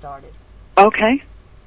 started. Okay.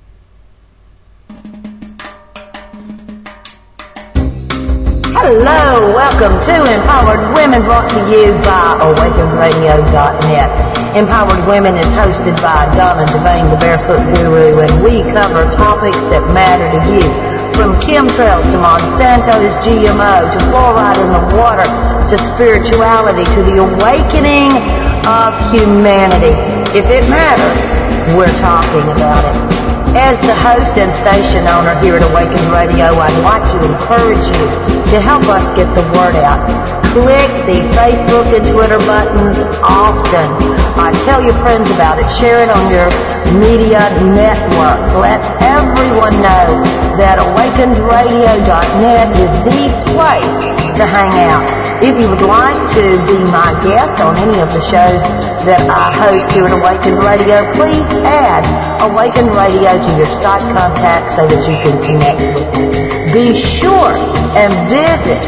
Hello, welcome to Empowered Women, brought to you by AwakenedRadio.net. Empowered Women is hosted by Donna Devane, the Barefoot Guru, and we cover topics that matter to you, from chemtrails to Monsanto's GMO, to fluoride in the water, to spirituality, to the awakening of humanity. If it matters, we're talking about it. As the host and station owner here at Awakened Radio, I'd like to encourage you to help us get the word out. Click the Facebook and Twitter buttons often. Tell your friends about it. Share it on your media network. Let everyone know that AwakenedRadio.net is the place to hang out. If you would like to be my guest on any of the shows that I host here at Awakened Radio, please add Awakened Radio to your Skype contacts so that you can connect with me. Be sure and visit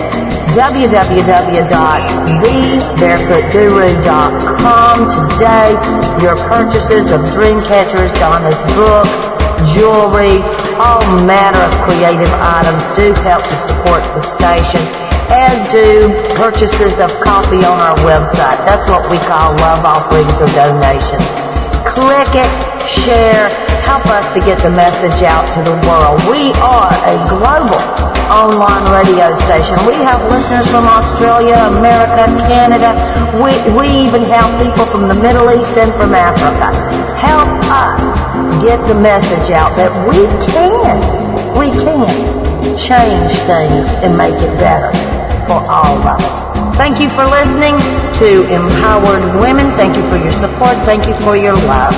www.thebarefootguru.com today. Your purchases of dream catchers, Donna's books, jewelry, all manner of creative items do help to support the station, as do purchases of coffee on our website. That's what we call love offerings or donations. Click it, share, help us to get the message out to the world. We are a global online radio station. We have listeners from Australia, America, Canada. We even have people from the Middle East and from Africa. Help us get the message out that we can change things and make it better for all of us. Thank you for listening to Empowered Women. Thank you for your support. Thank you for your love.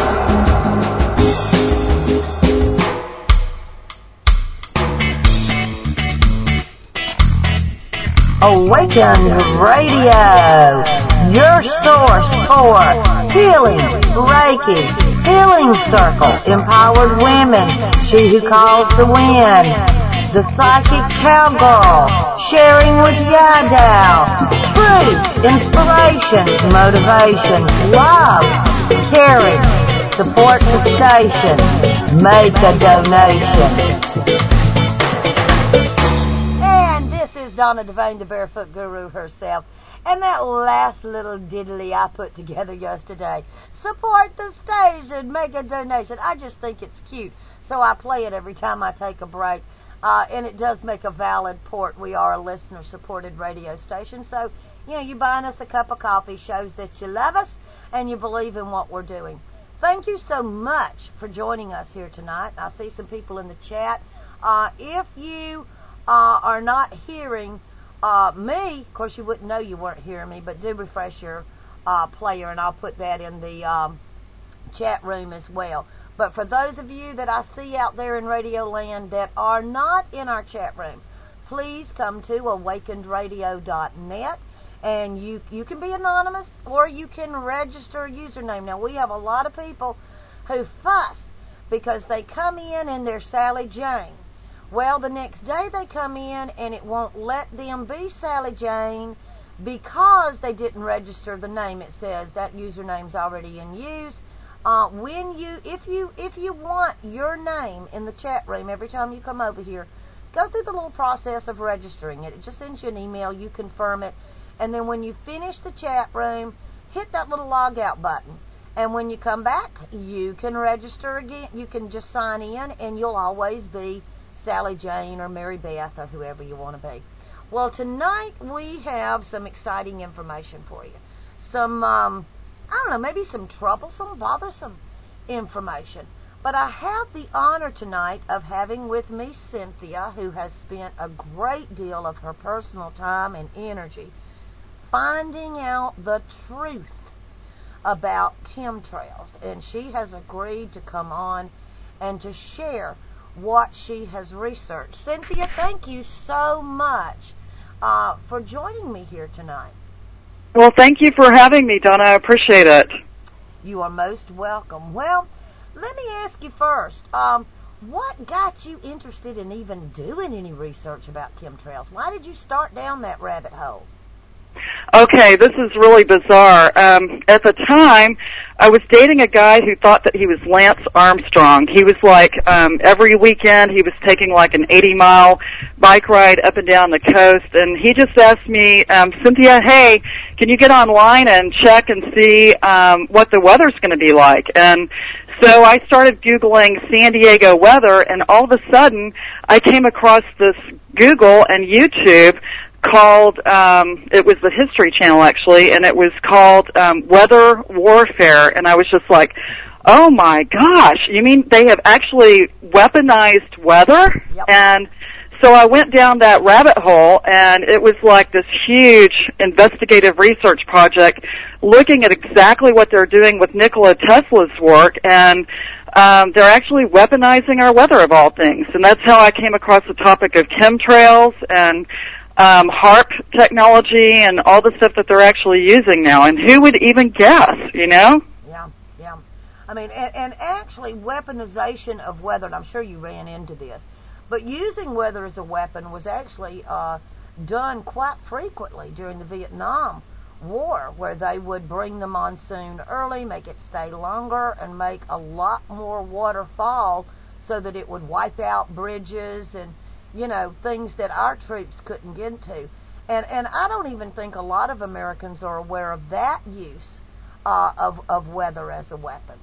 Awakened Radio, your source for healing, Reiki, Healing Circle, Empowered Women, She Who Calls the Wind, the Psychic Cowgirl, Sharing with Yadao, Truth, Inspiration, Motivation, Love, Caring, Support the Station, Make a Donation. Donna Devane, the Barefoot Guru herself. And that last little diddly I put together yesterday, support the station, make a donation. I just think it's cute, so I play it every time I take a break. And it does make a valid port. We are a listener-supported radio station, so, you buying us a cup of coffee shows that you love us and you believe in what we're doing. Thank you so much for joining us here tonight. I see some people in the chat. If you are not hearing me, of course you wouldn't know you weren't hearing me, but do refresh your player, and I'll put that in the chat room as well. But for those of you that I see out there in Radio Land that are not in our chat room, please come to awakenedradio.net, and you can be anonymous or you can register a username. Now, we have a lot of people who fuss because they come in they're Sally Jane. Well, the next day they come in and it won't let them be Sally Jane because they didn't register the name. It says that username's already in use. If you want your name in the chat room every time you come over here, go through the little process of registering it. It just sends you an email, you confirm it, and then when you finish the chat room, hit that little log out button. And when you come back, you can register again. You can just sign in, and you'll always be Sally Jane or Mary Beth or whoever you want to be. Well, tonight we have some exciting information for you. Some, maybe some troublesome, bothersome information. But I have the honor tonight of having with me Cynthia, who has spent a great deal of her personal time and energy finding out the truth about chemtrails. And she has agreed to come on and to share what she has researched. Cynthia, thank you so much for joining me here tonight. Well, thank you for having me, Donna. I appreciate it. You are most welcome. Well, let me ask you first, what got you interested in even doing any research about chemtrails? Why did you start down that rabbit hole? Okay, this is really bizarre. At the time, I was dating a guy who thought that he was Lance Armstrong. He was like, every weekend he was taking like an 80-mile bike ride up and down the coast, and he just asked me, Cynthia, hey, can you get online and check and see what the weather's going to be like? And so I started Googling San Diego weather, and all of a sudden I came across this Google and YouTube called, it was the History Channel actually, and it was called Weather Warfare, and I was just like, oh my gosh, you mean they have actually weaponized weather? Yep. And so I went down that rabbit hole, and it was like this huge investigative research project looking at exactly what they're doing with Nikola Tesla's work, and they're actually weaponizing our weather of all things. And that's how I came across the topic of chemtrails and HARP technology and all the stuff that they're actually using now. And who would even guess, you know? Yeah. I mean, and actually weaponization of weather, and I'm sure you ran into this, but using weather as a weapon was actually done quite frequently during the Vietnam War, where they would bring the monsoon early, make it stay longer, and make a lot more water fall so that it would wipe out bridges and, you know, things that our troops couldn't get to. And I don't even think a lot of Americans are aware of that use of weather as a weapons.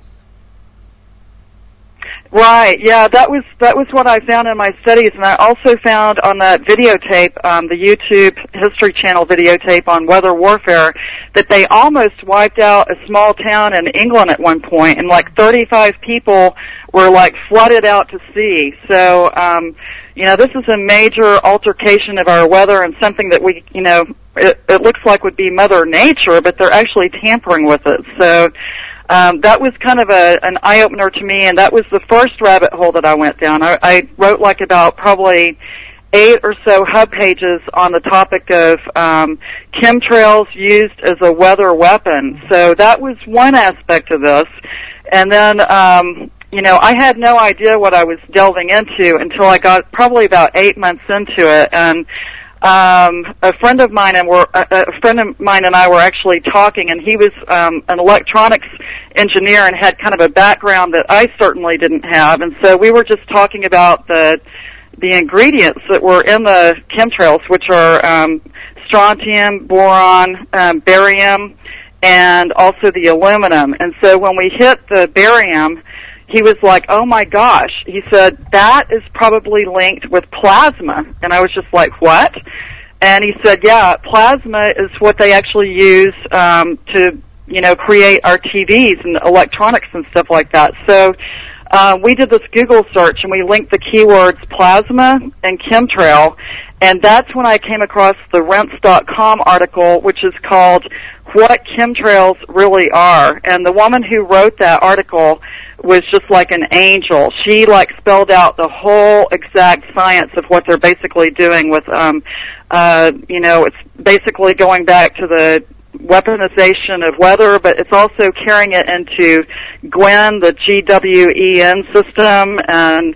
Right, yeah, that was what I found in my studies, and I also found on that videotape, the YouTube History Channel videotape on weather warfare, that they almost wiped out a small town in England at one point, and like 35 people were like flooded out to sea. So, you know, this is a major altercation of our weather and something that we, you know, it looks like would be Mother Nature, but they're actually tampering with it. So, that was kind of an eye-opener to me, and that was the first rabbit hole that I went down. I wrote like about probably 8 or so hub pages on the topic of chemtrails used as a weather weapon. So that was one aspect of this. And then, you know, I had no idea what I was delving into until I got probably about 8 months into it, and a friend of mine and I were actually talking, and he was an electronics engineer and had kind of a background that I certainly didn't have, and so we were just talking about the ingredients that were in the chemtrails, which are strontium, boron, barium, and also the aluminum. And so when we hit the barium, he was like, oh my gosh. He said, that is probably linked with plasma. And I was just like, what? And he said, yeah, plasma is what they actually use to, you know, create our TVs and electronics and stuff like that. So we did this Google search, and we linked the keywords plasma and chemtrail, and that's when I came across the Rense.com article, which is called What Chemtrails Really Are. And the woman who wrote that article was just like an angel. She like spelled out the whole exact science of what they're basically doing with, you know, it's basically going back to the weaponization of weather, but it's also carrying it into GWEN, the GWEN system, and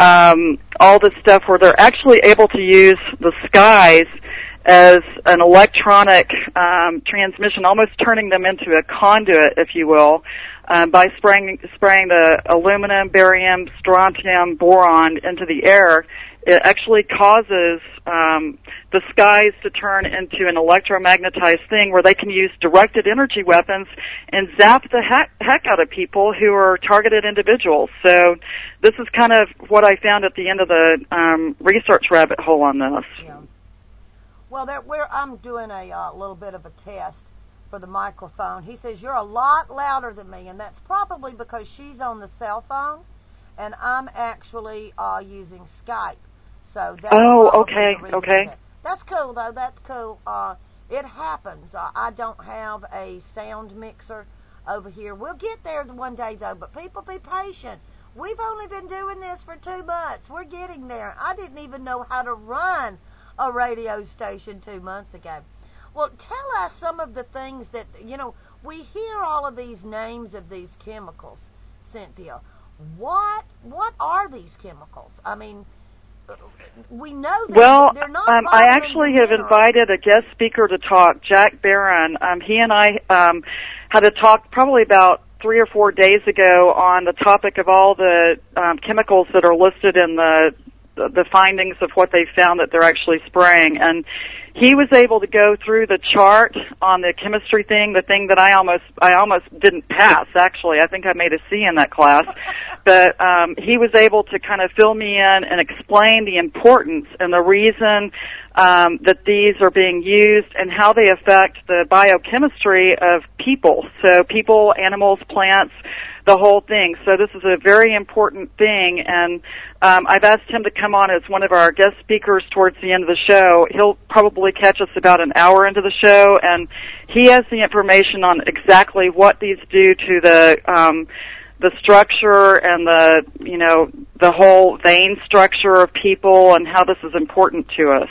all this stuff where they're actually able to use the skies as an electronic transmission, almost turning them into a conduit, if you will, by spraying the aluminum, barium, strontium, boron into the air. It actually causes the skies to turn into an electromagnetized thing where they can use directed energy weapons and zap the heck out of people who are targeted individuals. So this is kind of what I found at the end of the research rabbit hole on this. Yeah. Well, I'm doing a little bit of a test for the microphone. He says, you're a lot louder than me, and that's probably because she's on the cell phone, and I'm actually using Skype. So that's okay. That's cool, though. That's cool. It happens. I don't have a sound mixer over here. We'll get there one day, though, but people be patient. We've only been doing this for 2 months. We're getting there. I didn't even know how to run a radio station 2 months ago. Well, tell us some of the things that, you know, we hear all of these names of these chemicals, Cynthia. What are these chemicals? I mean, we know that Well, they're not I actually have invited a guest speaker to talk, Jack Barron. He and I had a talk probably about 3 or 4 days ago on the topic of all the chemicals that are listed in the findings of what they found that they're actually spraying. And he was able to go through the chart on the chemistry thing, the thing that I almost didn't pass, actually. I think I made a C in that class. But he was able to kind of fill me in and explain the importance and the reason that these are being used and how they affect the biochemistry of people. So people, animals, plants, the whole thing. So this is a very important thing, and I've asked him to come on as one of our guest speakers towards the end of the show. He'll probably catch us about an hour into the show, and he has the information on exactly what these do to the structure and the whole vein structure of people and how this is important to us.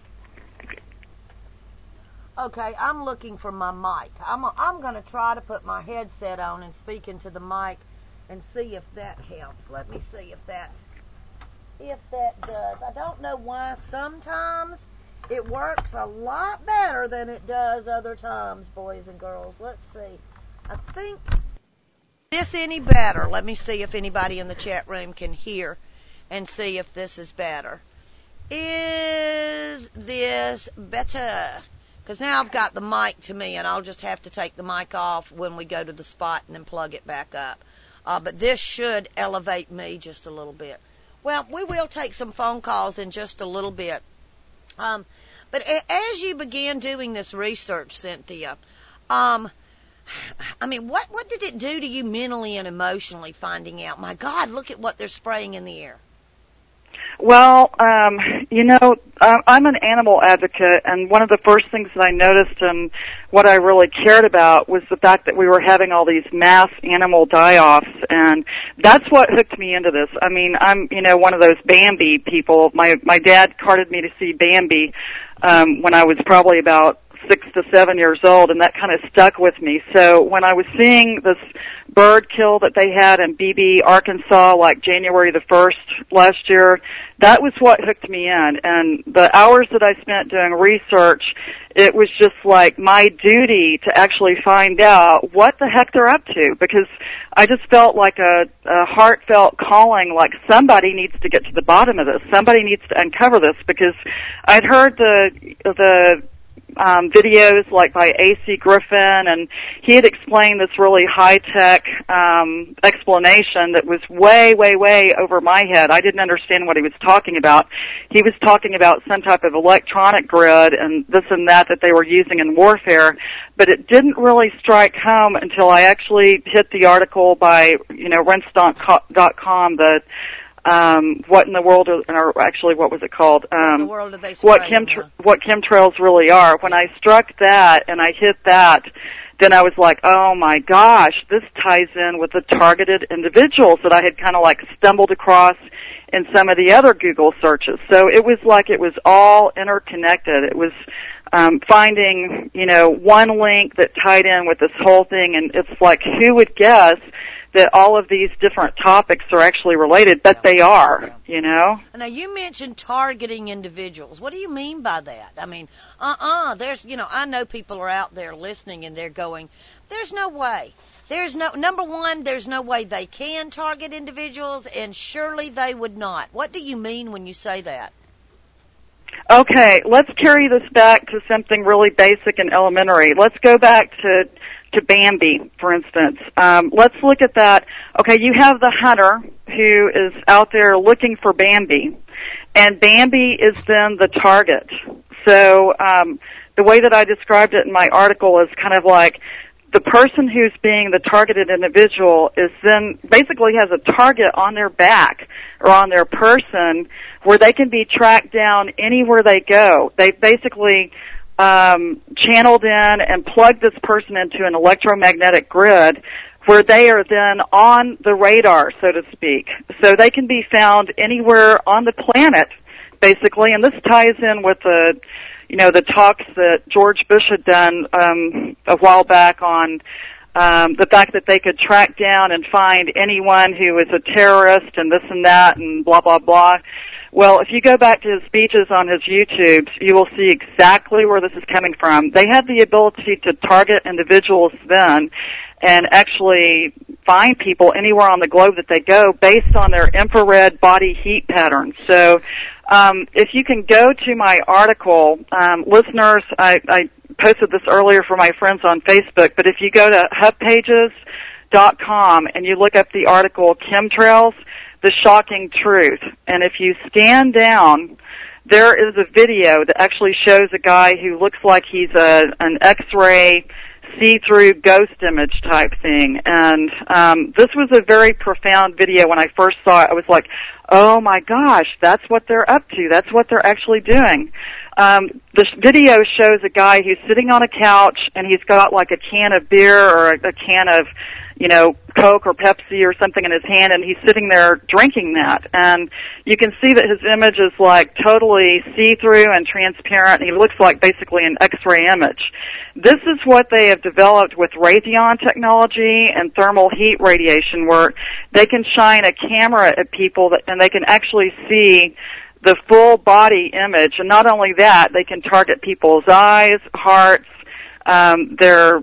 Okay, I'm looking for my mic. I'm going to try to put my headset on and speak into the mic and see if that helps. Let me see if that does. I don't know why sometimes it works a lot better than it does other times, boys and girls. Let's see. I think this any better. Let me see if anybody in the chat room can hear and see if this is better. Is this better? Because now I've got the mic to me, and I'll just have to take the mic off when we go to the spot and then plug it back up. But this should elevate me just a little bit. Well, we will take some phone calls in just a little bit. But as you began doing this research, Cynthia, I mean, what did it do to you mentally and emotionally finding out, my God, look at what they're spraying in the air? Well, I'm an animal advocate, and one of the first things that I noticed and what I really cared about was the fact that we were having all these mass animal die-offs, and that's what hooked me into this. I mean, I'm, one of those Bambi people. My dad carted me to see Bambi when I was probably about 6 to 7 years old, and that kind of stuck with me. So when I was seeing this bird kill that they had in Beebe, Arkansas, like January the 1st last year, that was what hooked me in. And the hours that I spent doing research, it was just like my duty to actually find out what the heck they're up to, because I just felt like a heartfelt calling, like somebody needs to get to the bottom of this. Somebody needs to uncover this, because I'd heard the videos like by A.C. Griffin, and he had explained this really high-tech explanation that was way, way, way over my head. I didn't understand what he was talking about. He was talking about some type of electronic grid and this and that they were using in warfare, but it didn't really strike home until I actually hit the article by, Renstock.com, what in the world, or actually what was it called? What in the world are they spraying? What chemtrails really are. When I struck that and I hit that, then I was like, oh my gosh, this ties in with the targeted individuals that I had kind of like stumbled across in some of the other Google searches. So it was like it was all interconnected. It was finding, one link that tied in with this whole thing, and it's like, who would guess that all of these different topics are actually related, but they are, Now, you mentioned targeting individuals. What do you mean by that? I mean, there's, I know people are out there listening and they're going, there's no way. Number one, there's no way they can target individuals, and surely they would not. What do you mean when you say that? Okay, let's carry this back to something really basic and elementary. Let's go back to Bambi, for instance. Let's look at that. Okay, you have the hunter who is out there looking for Bambi, and Bambi is then the target. So the way that I described it in my article is kind of like the person who's being the targeted individual is then basically has a target on their back or on their person where they can be tracked down anywhere they go. They basically channeled in and plugged this person into an electromagnetic grid where they are then on the radar, so to speak. So they can be found anywhere on the planet, basically, and this ties in with the talks that George Bush had done a while back on the fact that they could track down and find anyone who is a terrorist and this and that and blah, blah, blah. Well, if you go back to his speeches on his YouTubes, you will see exactly where this is coming from. They had the ability to target individuals then and actually find people anywhere on the globe that they go based on their infrared body heat patterns. So if you can go to my article, listeners, I posted this earlier for my friends on Facebook, but if you go to hubpages.com and you look up the article Chemtrails, The Shocking Truth, and if you scan down, there is a video that actually shows a guy who looks like he's an X-ray see-through ghost image type thing. And this was a very profound video. When I first saw it, I was like, oh my gosh, that's what they're up to. That's what they're actually doing. This video shows a guy who's sitting on a couch and he's got like a can of beer or a can of, Coke or Pepsi or something in his hand, and he's sitting there drinking that. And you can see that his image is like totally see-through and transparent. He looks like basically an X-ray image. This is what they have developed with Raytheon technology and thermal heat radiation, where they can shine a camera at people and they can actually see the full body image. And not only that, they can target people's eyes, hearts, their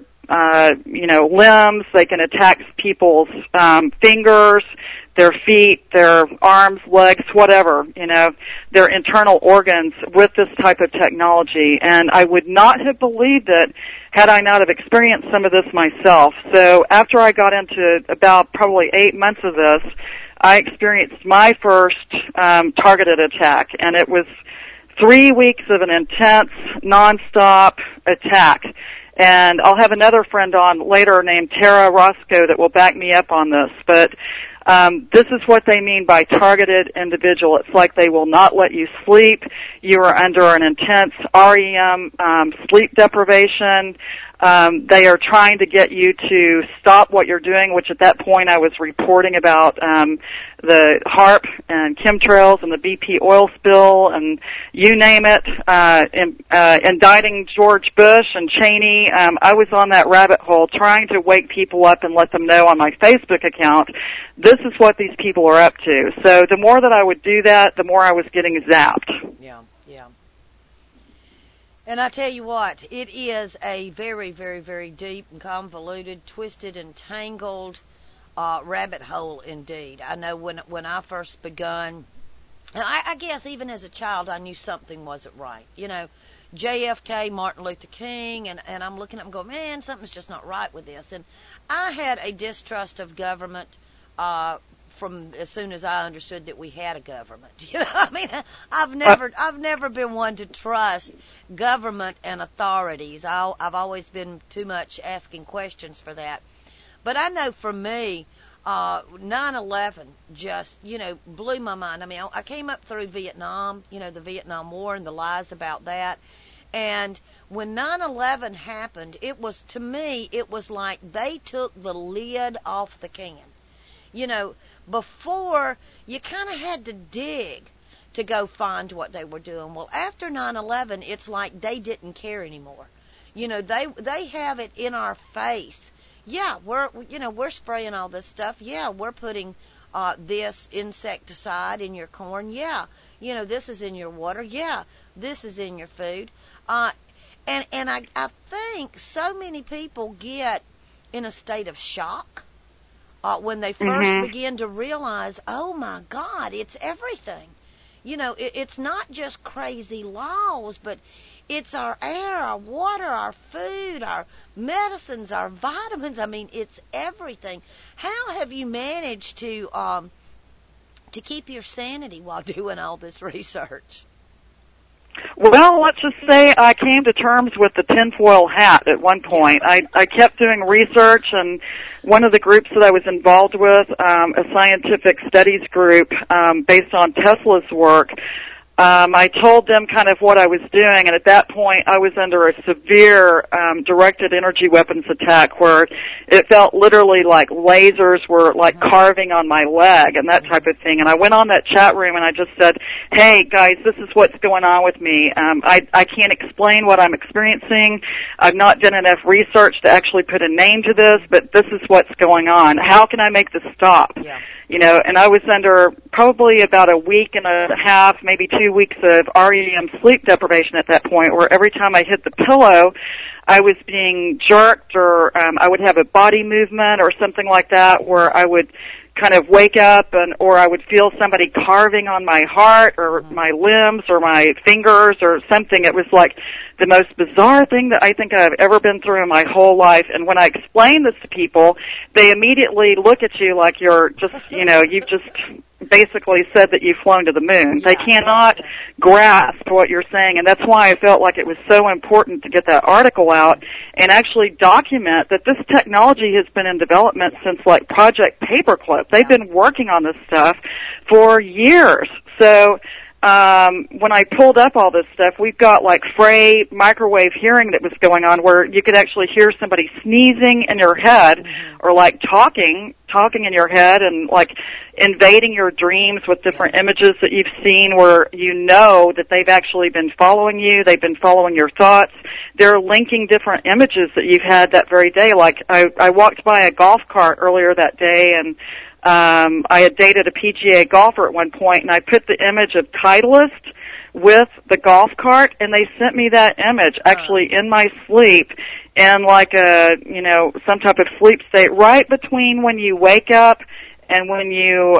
limbs. They can attack people's fingers, their feet, their arms, legs, whatever, their internal organs with this type of technology. And I would not have believed it had I not have experienced some of this myself. So after I got into about probably 8 months of this, I experienced my first targeted attack, and it was 3 weeks of an intense, nonstop attack. And I'll have another friend on later named Tara Roscoe that will back me up on this. But this is what they mean by targeted individual. It's like they will not let you sleep. You are under an intense REM sleep deprivation. They are trying to get you to stop what you're doing, which at that point I was reporting about the HAARP and chemtrails and the BP oil spill and you name it, indicting George Bush and Cheney. I was on that rabbit hole trying to wake people up and let them know on my Facebook account, this is what these people are up to. So the more that I would do that, the more I was getting zapped. Yeah. And I tell you what, it is a very, very, very deep and convoluted, twisted and tangled rabbit hole indeed. I know when I first begun, and I guess even as a child I knew something wasn't right. JFK, Martin Luther King, and I'm looking up and going, man, something's just not right with this. And I had a distrust of government from as soon as I understood that we had a government. I've never been one to trust government and authorities. I've always been too much asking questions for that. But I know for me, 9/11 just, blew my mind. I came up through Vietnam, the Vietnam War and the lies about that. And when 9/11 happened, to me, it was like they took the lid off the can. Before, you kind of had to dig to go find what they were doing. Well, after 9/11, it's like they didn't care anymore. They have it in our face. Yeah, we're spraying all this stuff. Yeah, we're putting this insecticide in your corn. Yeah, this is in your water. Yeah, this is in your food. And I think so many people get in a state of shock when they first begin to realize, oh my God, it's everything. It's not just crazy laws, but it's our air, our water, our food, our medicines, our vitamins. It's everything. How have you managed to keep your sanity while doing all this research? Well, let's just say I came to terms with the tinfoil hat at one point. I kept doing research, and one of the groups that I was involved with, a scientific studies group based on Tesla's work, I told them kind of what I was doing, and at that point I was under a severe directed energy weapons attack where it felt literally like lasers were like carving on my leg and that type of thing. And I went on that chat room and I just said, hey guys, this is what's going on with me. I can't explain what I'm experiencing. I've not done enough research to actually put a name to this, but this is what's going on. How can I make this stop? Yeah. and I was under probably about a week and a half, maybe 2 weeks of REM sleep deprivation at that point, where every time I hit the pillow, I was being jerked, or I would have a body movement or something like that, where I would kind of wake up or I would feel somebody carving on my heart or my limbs or my fingers or something. It was like the most bizarre thing that I think I've ever been through in my whole life. And when I explain this to people, they immediately look at you like you're just, you've just basically said that you've flown to the moon. They cannot grasp what you're saying, and that's why I felt like it was so important to get that article out and actually document that this technology has been in development since like Project Paperclip. They've been working on this stuff for years. So when I pulled up all this stuff, we've got like Frey microwave hearing that was going on, where you could actually hear somebody sneezing in your head, or like talking in your head, and like invading your dreams with different images that you've seen, where you know that they've actually been following you, they've been following your thoughts. They're linking different images that you've had that very day. Like I walked by a golf cart earlier that day, and I had dated a PGA golfer at one point, and I put the image of Titleist with the golf cart, and they sent me that image actually in my sleep, in like a, some type of sleep state, right between when you wake up and when you,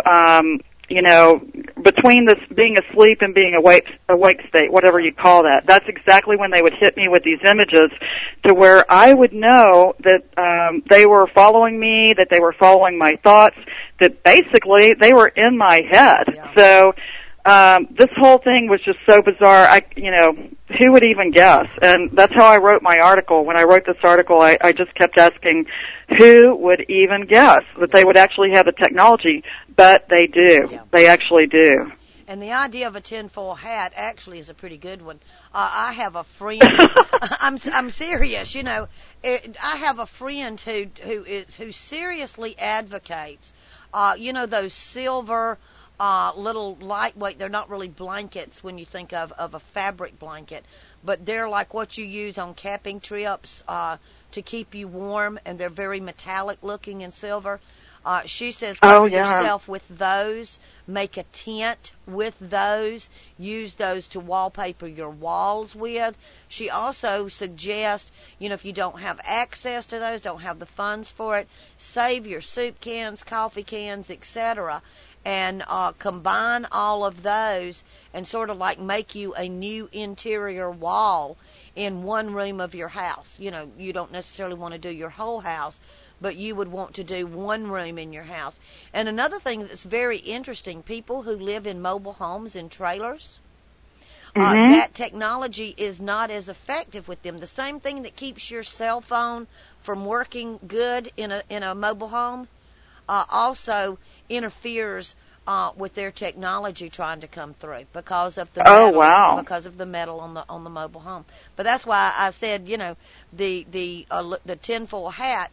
between this being asleep and being awake state, whatever you call that. That's exactly when they would hit me with these images, to where I would know that they were following me, that they were following my thoughts, that basically they were in my head. Yeah. So this whole thing was just so bizarre. Who would even guess? And that's how I wrote my article. When I wrote this article, I just kept asking, who would even guess that they would actually have the technology? But they do. Yeah. They actually do. And the idea of a tinfoil hat actually is a pretty good one. I have a friend. I'm serious. I have a friend who seriously advocates. Those silver little lightweight. They're not really blankets when you think of a fabric blanket, but they're like what you use on camping trips to keep you warm, and they're very metallic looking in silver. She says cover yourself with those, make a tent with those, use those to wallpaper your walls with. She also suggests, if you don't have access to those, don't have the funds for it, save your soup cans, coffee cans, etc., and combine all of those and sort of like make you a new interior wall in one room of your house. You don't necessarily want to do your whole house, but you would want to do one room in your house. And another thing that's very interesting, people who live in mobile homes and trailers, that technology is not as effective with them. The same thing that keeps your cell phone from working good in a mobile home also interferes with their technology trying to come through because of the metal, because of the metal on the mobile home. But that's why I said, the tinfoil hat,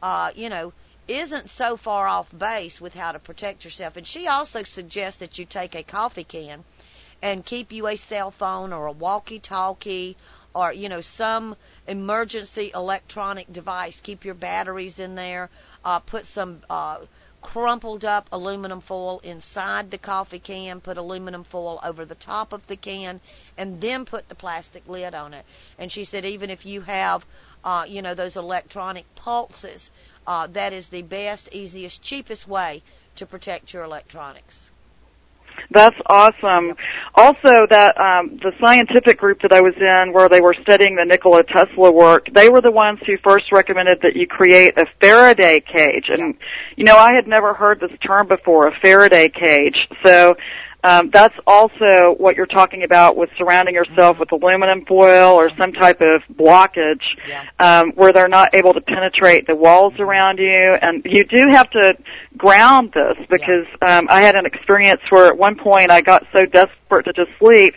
isn't so far off base with how to protect yourself. And she also suggests that you take a coffee can and keep you a cell phone or a walkie-talkie or, some emergency electronic device. Keep your batteries in there. Put some crumpled up aluminum foil inside the coffee can. Put aluminum foil over the top of the can, and then put the plastic lid on it. And she said even if you have, those electronic pulses, that is the best, easiest, cheapest way to protect your electronics. That's awesome. Yep. Also, that the scientific group that I was in, where they were studying the Nikola Tesla work, they were the ones who first recommended that you create a Faraday cage. And, I had never heard this term before, a Faraday cage. So that's also what you're talking about with surrounding yourself with aluminum foil or some type of blockage where they're not able to penetrate the walls around you. And you do have to ground this because I had an experience where at one point I got so desperate to just sleep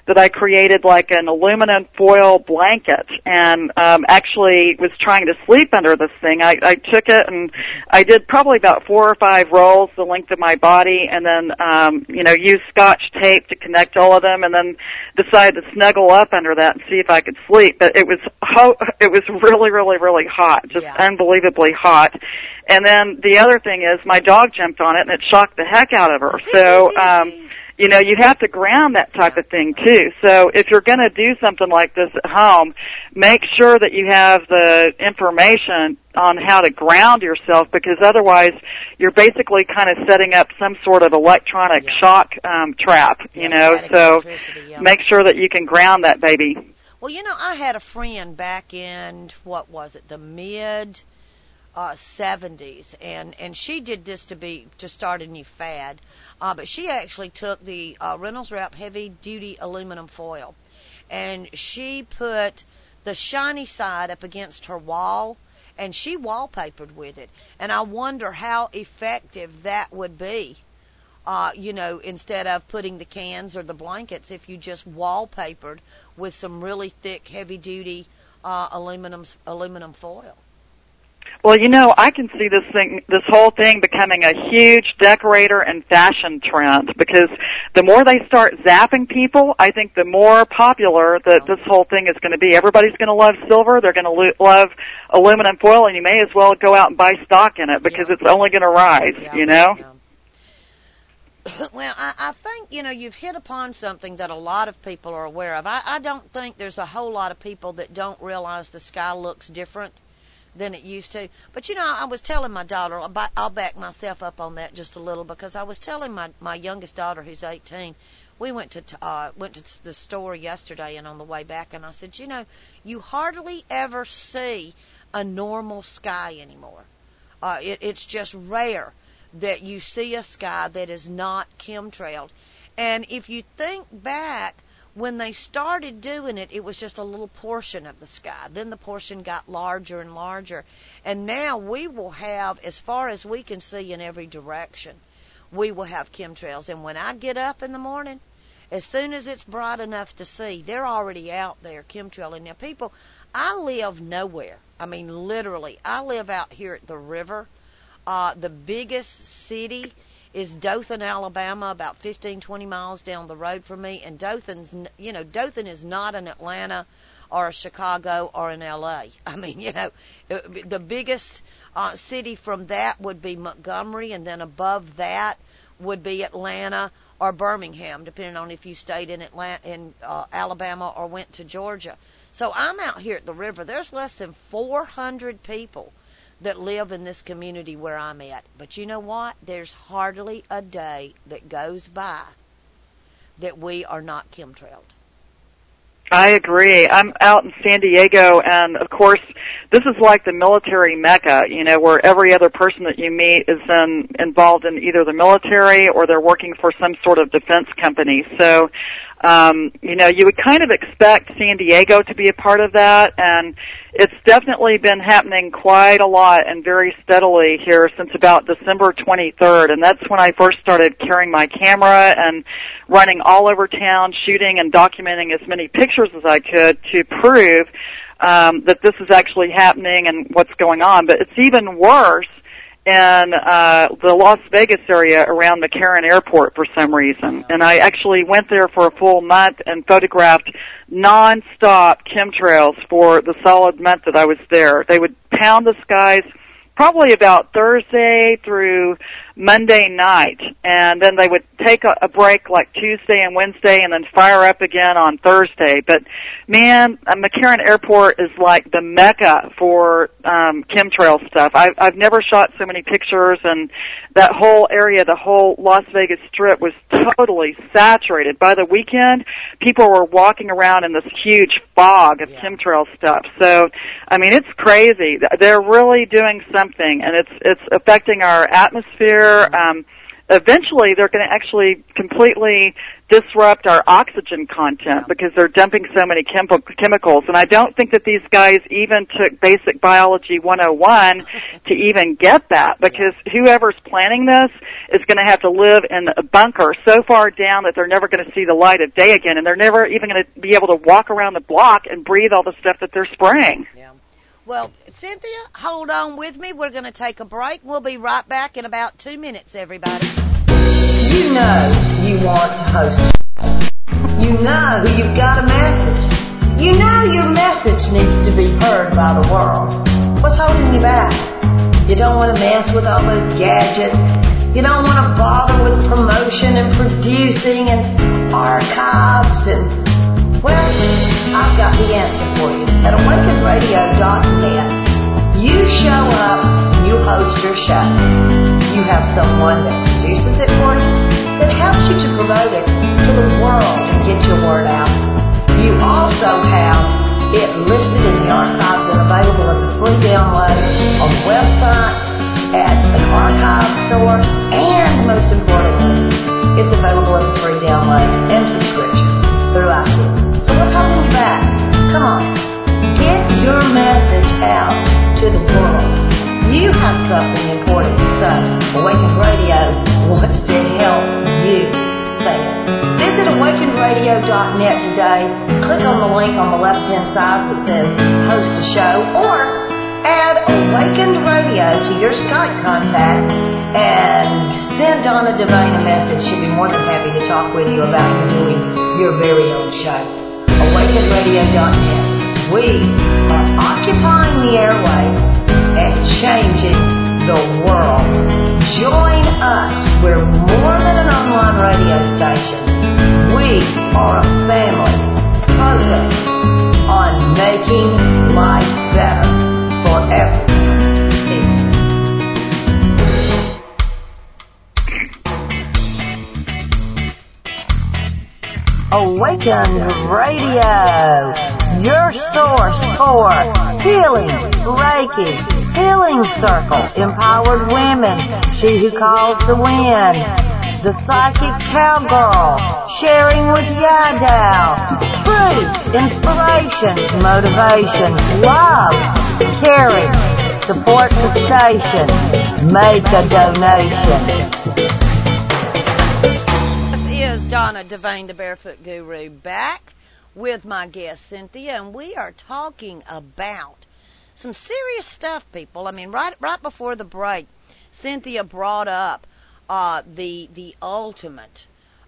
that I created like an aluminum foil blanket, and actually was trying to sleep under this thing. I took it and I did probably about 4 or 5 rolls the length of my body, and then used Scotch tape to connect all of them, and then decided to snuggle up under that and see if I could sleep. But it was really, really, really hot, just unbelievably hot. And then the other thing is my dog jumped on it and it shocked the heck out of her. So, you have to ground that type of thing too. So if you're going to do something like this at home, make sure that you have the information on how to ground yourself, because otherwise you're basically kind of setting up some sort of electronic shock trap, so make sure that you can ground that baby. Well, I had a friend back in, the mid 70s, and she did this to start a new fad, but she actually took the Reynolds Wrap heavy duty aluminum foil, and she put the shiny side up against her wall, and she wallpapered with it. And I wonder how effective that would be, instead of putting the cans or the blankets, if you just wallpapered with some really thick heavy duty aluminum foil. Well, I can see this whole thing becoming a huge decorator and fashion trend, because the more they start zapping people, I think the more popular that this whole thing is going to be. Everybody's going to love silver. They're going to love aluminum foil, and you may as well go out and buy stock in it, because it's only going to rise, Well, I think, you've hit upon something that a lot of people are aware of. I don't think there's a whole lot of people that don't realize the sky looks different than it used to. But, I was telling my daughter, I'll back myself up on that just a little, because I was telling my youngest daughter, who's 18, we went to the store yesterday, and on the way back, and I said, you hardly ever see a normal sky anymore. It's just rare that you see a sky that is not chemtrailed. And if you think back, when they started doing it, it was just a little portion of the sky. Then the portion got larger and larger. And now we will have, as far as we can see in every direction, we will have chemtrails. And when I get up in the morning, as soon as it's bright enough to see, they're already out there chemtrailing. Now, people, I live nowhere. I mean, literally, I live out here at the river. The biggest city is Dothan, Alabama, about 15, 20 miles down the road from me. And Dothan is not in Atlanta or a Chicago or in L.A. I mean, the biggest city from that would be Montgomery, and then above that would be Atlanta or Birmingham, depending on if you stayed in Alabama or went to Georgia. So I'm out here at the river. There's less than 400 people that live in this community where I'm at. But you know what? There's hardly a day that goes by that we are not chemtrailed. I agree. I'm out in San Diego, and of course, this is like the military mecca, where every other person that you meet is involved in either the military or they're working for some sort of defense company. So, you would kind of expect San Diego to be a part of that, and it's definitely been happening quite a lot and very steadily here since about December 23rd, and that's when I first started carrying my camera and running all over town, shooting and documenting as many pictures as I could to prove that this is actually happening and what's going on. But it's even worse in the Las Vegas area around McCarran Airport for some reason. And I actually went there for a full month and photographed non-stop chemtrails for the solid month that I was there. They would pound the skies probably about Thursday through Monday night, and then they would take a break like Tuesday and Wednesday and then fire up again on Thursday. But, man, McCarran Airport is like the mecca for chemtrail stuff. I've never shot so many pictures, and that whole area, the whole Las Vegas Strip, was totally saturated. By the weekend, people were walking around in this huge fog of chemtrail stuff. So, I mean, it's crazy. They're really doing something, and it's affecting our atmosphere. eventually they're going to actually completely disrupt our oxygen content because they're dumping so many chemicals. And I don't think that these guys even took Basic Biology 101 to even get that, because whoever's planning this is going to have to live in a bunker so far down that they're never going to see the light of day again, and they're never even going to be able to walk around the block and breathe all the stuff that they're spraying. Yeah. Well, Cynthia, hold on with me. We're going to take a break. We'll be right back in about 2 minutes, everybody. You know you want to host. You know you've got a message. You know your message needs to be heard by the world. What's holding you back? You don't want to mess with all those gadgets. You don't want to bother with promotion and producing and archives and... Well, I've got the answer for you. At awakenradio.net, you show up, you host your show. You have someone that produces it for you, that helps you to promote it to the world and get your word out. You also have it listed in the archives and available as a free download on the website, at an archive source, and most importantly, it's available as a free download and subscription through iTunes. So what's holding you back? Come on. Get your message out to the world. You have something important to say. Awaken Radio wants to help you say it. Visit awakenradio.net today. Click on the link on the left-hand side that says Host a Show, or add Awakened Radio to your Skype contact and send Donna Devane a message. She'll be more than happy to talk with you about doing your very own show. AwakenedRadio.net. We are occupying the airwaves and changing the world. Join us. We're more than an online radio station. We are a family focused on making life better for everyone. Awakened Radio, your source for healing, Reiki, healing circle, empowered women, she who calls the wind, the psychic cowgirl, sharing with Yadao, truth, inspiration, motivation, love, caring, support the station, make a donation. Donna Devane, the Barefoot Guru, back with my guest Cynthia, and we are talking about some serious stuff, people. I mean, right before the break, Cynthia brought up the ultimate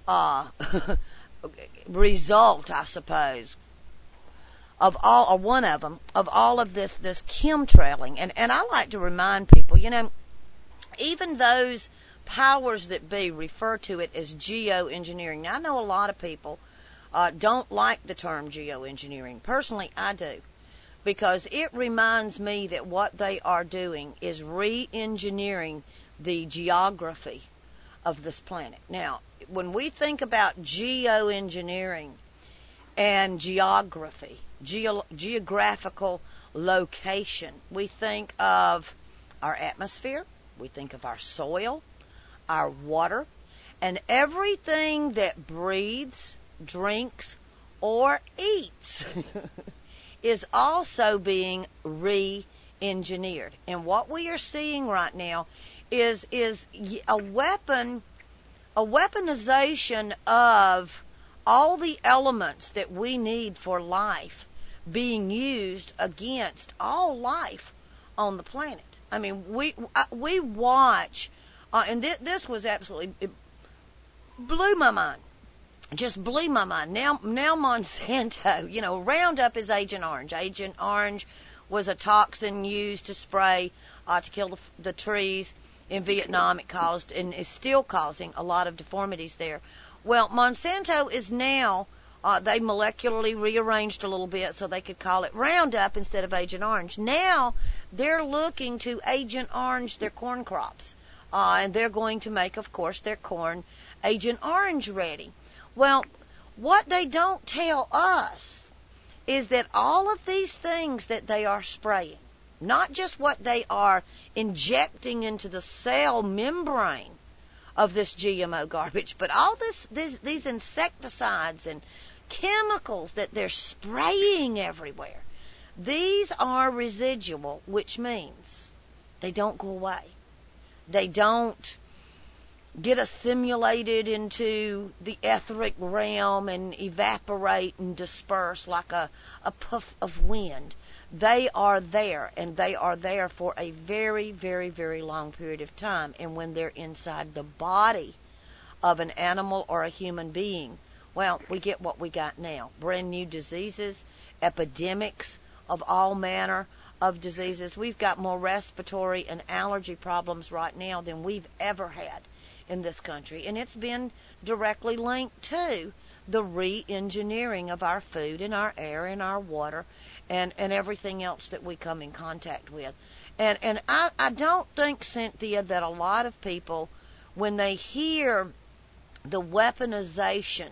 result, I suppose, of all, or one of them, of all of this chemtrailing. And I like to remind people, you know, even those powers that be refer to it as geoengineering. Now, I know a lot of people don't like the term geoengineering. Personally, I do, because it reminds me that what they are doing is re-engineering the geography of this planet. Now, when we think about geoengineering and geography, geographical location, we think of our atmosphere, we think of our soil, our water, and everything that breathes, drinks, or eats is also being re-engineered. And what we are seeing right now is a weaponization of all the elements that we need for life being used against all life on the planet. I mean, we watch. And this was absolutely, it blew my mind. Just blew my mind. Now Monsanto, you know, Roundup is Agent Orange. Agent Orange was a toxin used to spray to kill the trees in Vietnam. It caused, and is still causing, a lot of deformities there. Well, Monsanto is now, they molecularly rearranged a little bit so they could call it Roundup instead of Agent Orange. Now they're looking to Agent Orange their corn crops. And they're going to make, of course, their corn Agent Orange ready. Well, what they don't tell us is that all of these things that they are spraying, not just what they are injecting into the cell membrane of this GMO garbage. But all these insecticides and chemicals that they're spraying everywhere, these are residual, which means they don't go away. They don't get assimilated into the etheric realm and evaporate and disperse like a puff of wind. They are there, and they are there for a very, very, very long period of time. And when they're inside the body of an animal or a human being, well, we get what we got now. Brand new diseases, epidemics of all manner of diseases. We've got more respiratory and allergy problems right now than we've ever had in this country. And it's been directly linked to the re-engineering of our food and our air and our water and everything else that we come in contact with. And I don't think, Cynthia, that a lot of people, when they hear the weaponization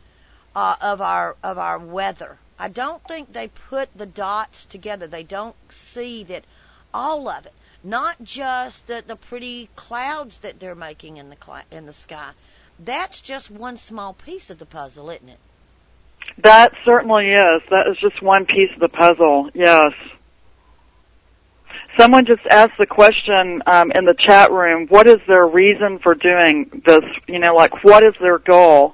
of our weather, I don't think they put the dots together. They don't see that all of it, not just the pretty clouds that they're making in the sky. That's just one small piece of the puzzle, isn't it? That certainly is. That is just one piece of the puzzle, yes. Someone just asked the question in the chat room, what is their reason for doing this? Like, what is their goal?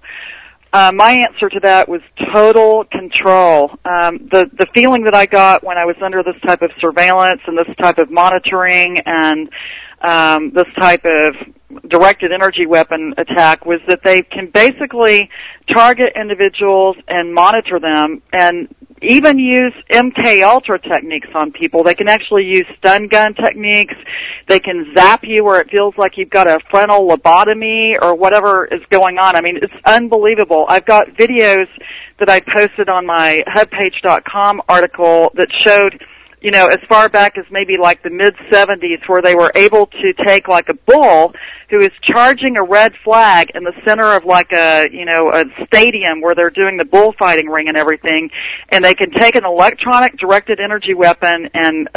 My answer to that was total control. The feeling that I got when I was under this type of surveillance and this type of monitoring and this type of directed energy weapon attack was that they can basically target individuals and monitor them and even use MK Ultra techniques on people. They can actually use stun gun techniques. They can zap you where it feels like you've got a frontal lobotomy or whatever is going on. I mean, it's unbelievable. I've got videos that I posted on my hubpage.com article that showed, as far back as maybe like the mid-'70s, where they were able to take like a bull who is charging a red flag in the center of like a stadium where they're doing the bullfighting ring and everything, and they can take an electronic directed energy weapon and,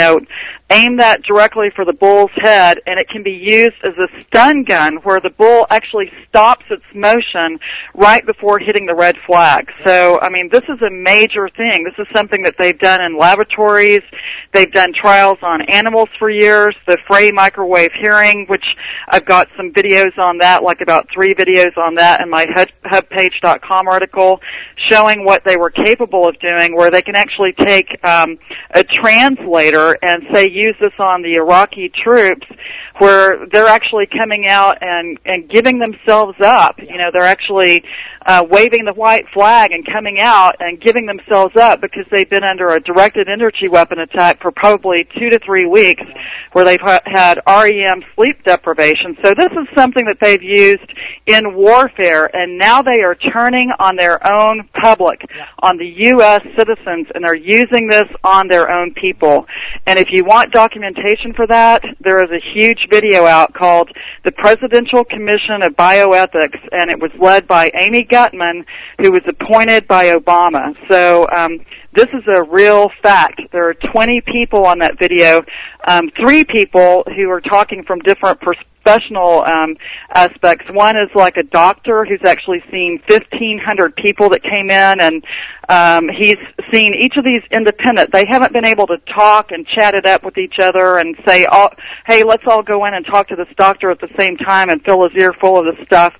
aim that directly for the bull's head, and it can be used as a stun gun where the bull actually stops its motion right before hitting the red flag. So, I mean, this is a major thing. This is something that they've done in laboratories. They've done trials on animals for years. The Frey microwave hearing, which I've got some videos on that, like about 3 videos on that in my hubpage.com article, showing what they were capable of doing, where they can actually take a translator and say use this on the Iraqi troops, where they're actually coming out and giving themselves up. They're actually waving the white flag and coming out and giving themselves up because they've been under a directed energy weapon attack for probably 2 to 3 weeks, where they've had REM sleep deprivation. So this is something that they've used in warfare, and now they are turning on their own public, on the U.S. citizens, and they're using this on their own people. And if you want documentation for that, there is a huge video out called The Presidential Commission of Bioethics, and it was led by Amy Gutman, who was appointed by Obama. So this is a real fact. There are 20 people on that video, 3 people who are talking from different professional aspects. One is like a doctor who's actually seen 1,500 people that came in, and he's seen each of these independent. They haven't been able to talk and chat it up with each other and say, hey, let's all go in and talk to this doctor at the same time and fill his ear full of this stuff.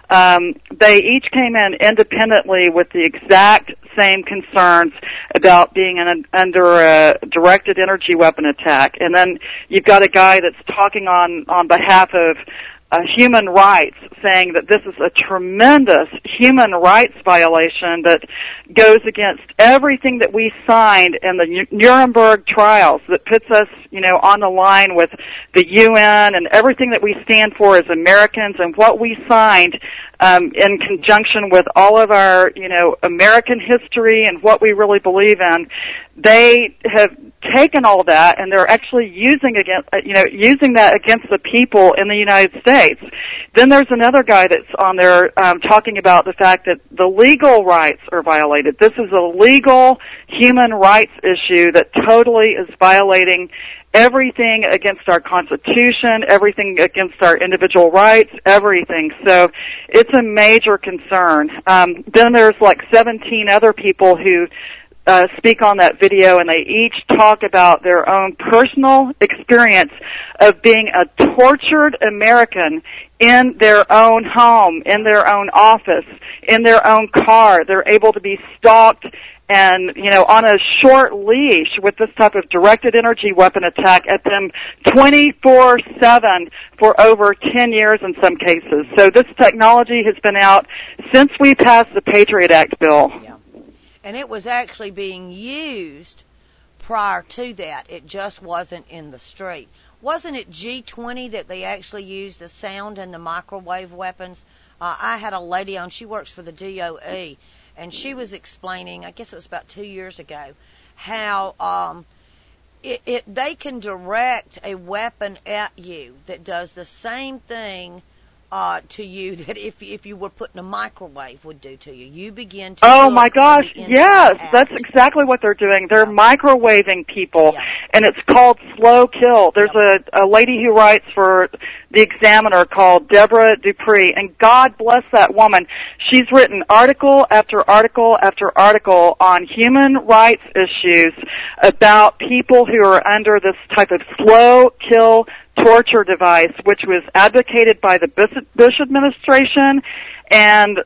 They each came in independently with the exact same concerns about being under a directed energy weapon attack. And then you've got a guy that's talking on behalf of human rights, saying that this is a tremendous human rights violation that goes against everything that we signed in the Nuremberg trials, that puts us, on the line with the UN and everything that we stand for as Americans and what we signed in conjunction with all of our, American history and what we really believe in. They have taken all that and they're actually using that against the people in the United States. Then there's another guy that's on there talking about the fact that the legal rights are violated. This is a legal human rights issue that totally is violating everything against our Constitution, everything against our individual rights, everything. So it's a major concern. Then there's like 17 other people who speak on that video, and they each talk about their own personal experience of being a tortured American in their own home, in their own office, in their own car. They're able to be stalked and, on a short leash with this type of directed energy weapon attack at them 24/7 for over 10 years in some cases. So this technology has been out since we passed the Patriot Act bill. Yeah. And it was actually being used prior to that. It just wasn't in the street. Wasn't it G20 that they actually used the sound and the microwave weapons? I had a lady on, she works for the DOE, and she was explaining, I guess it was about 2 years ago, how they can direct a weapon at you that does the same thing to you that if you were put in a microwave would do to you. You begin to... Oh, my gosh, yes, that's exactly what they're doing. They're microwaving people, and it's called slow kill. There's a lady who writes for the Examiner called Deborah Dupree, and God bless that woman. She's written article after article after article on human rights issues about people who are under this type of slow kill torture device, which was advocated by the Bush administration and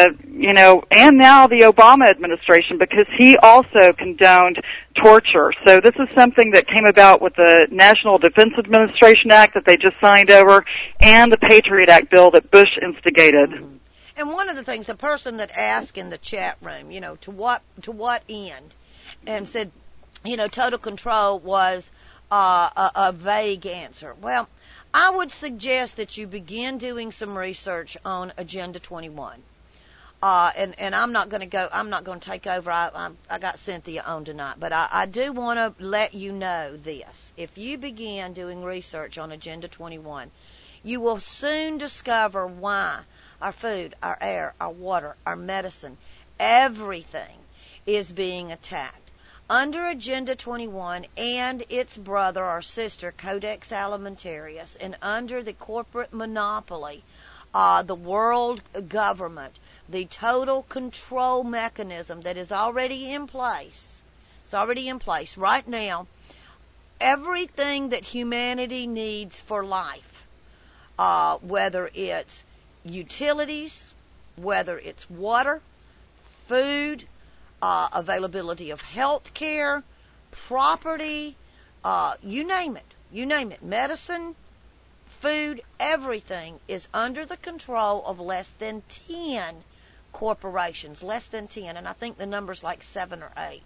and now the Obama administration, because he also condoned torture. So this is something that came about with the National Defense Administration Act that they just signed over and the Patriot Act bill that Bush instigated. Mm-hmm. And one of the things, the person that asked in the chat room, to what end, and said, total control was a vague answer. Well, I would suggest that you begin doing some research on Agenda 21. And I'm not going to take over. I got Cynthia on tonight, but I do want to let you know this. If you begin doing research on Agenda 21, you will soon discover why our food, our air, our water, our medicine, everything is being attacked. Under Agenda 21 and its brother or sister, Codex Alimentarius, and under the corporate monopoly, the world government, the total control mechanism that is already in place, it's already in place right now, everything that humanity needs for life, whether it's utilities, whether it's water, food, availability of health care, property, you name it, medicine, food, everything is under the control of less than 10 corporations, less than 10, and I think the number's like 7 or 8.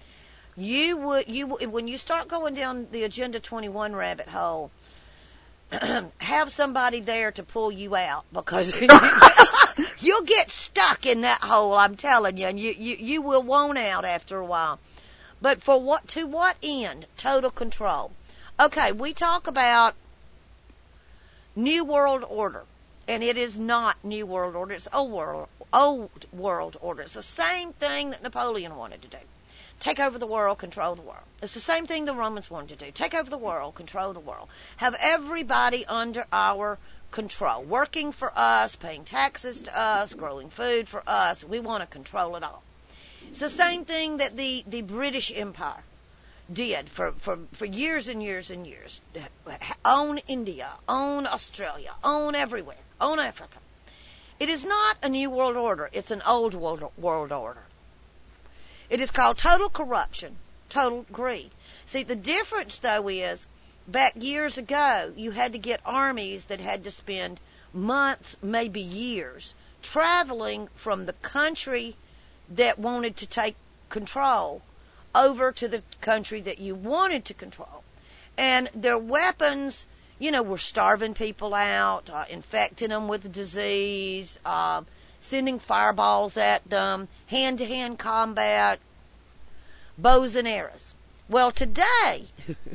When you start going down the Agenda 21 rabbit hole, have somebody there to pull you out, because you'll get stuck in that hole, I'm telling you, and you will want out after a while. But to what end? Total control. Okay, we talk about New World Order, and it is not New World Order, it's Old World Order. It's the same thing that Napoleon wanted to do. Take over the world, control the world. It's the same thing the Romans wanted to do. Take over the world, control the world. Have everybody under our control, working for us, paying taxes to us, growing food for us. We want to control it all. It's the same thing that the British Empire did for years and years and years. Own India, own Australia, own everywhere, own Africa. It is not a new world order. It's an old world order. It is called total corruption, total greed. See, the difference, though, is back years ago, you had to get armies that had to spend months, maybe years, traveling from the country that wanted to take control over to the country that you wanted to control. And their weapons, were starving people out, infecting them with disease, sending fireballs at them, hand-to-hand combat, bows and arrows. Well, today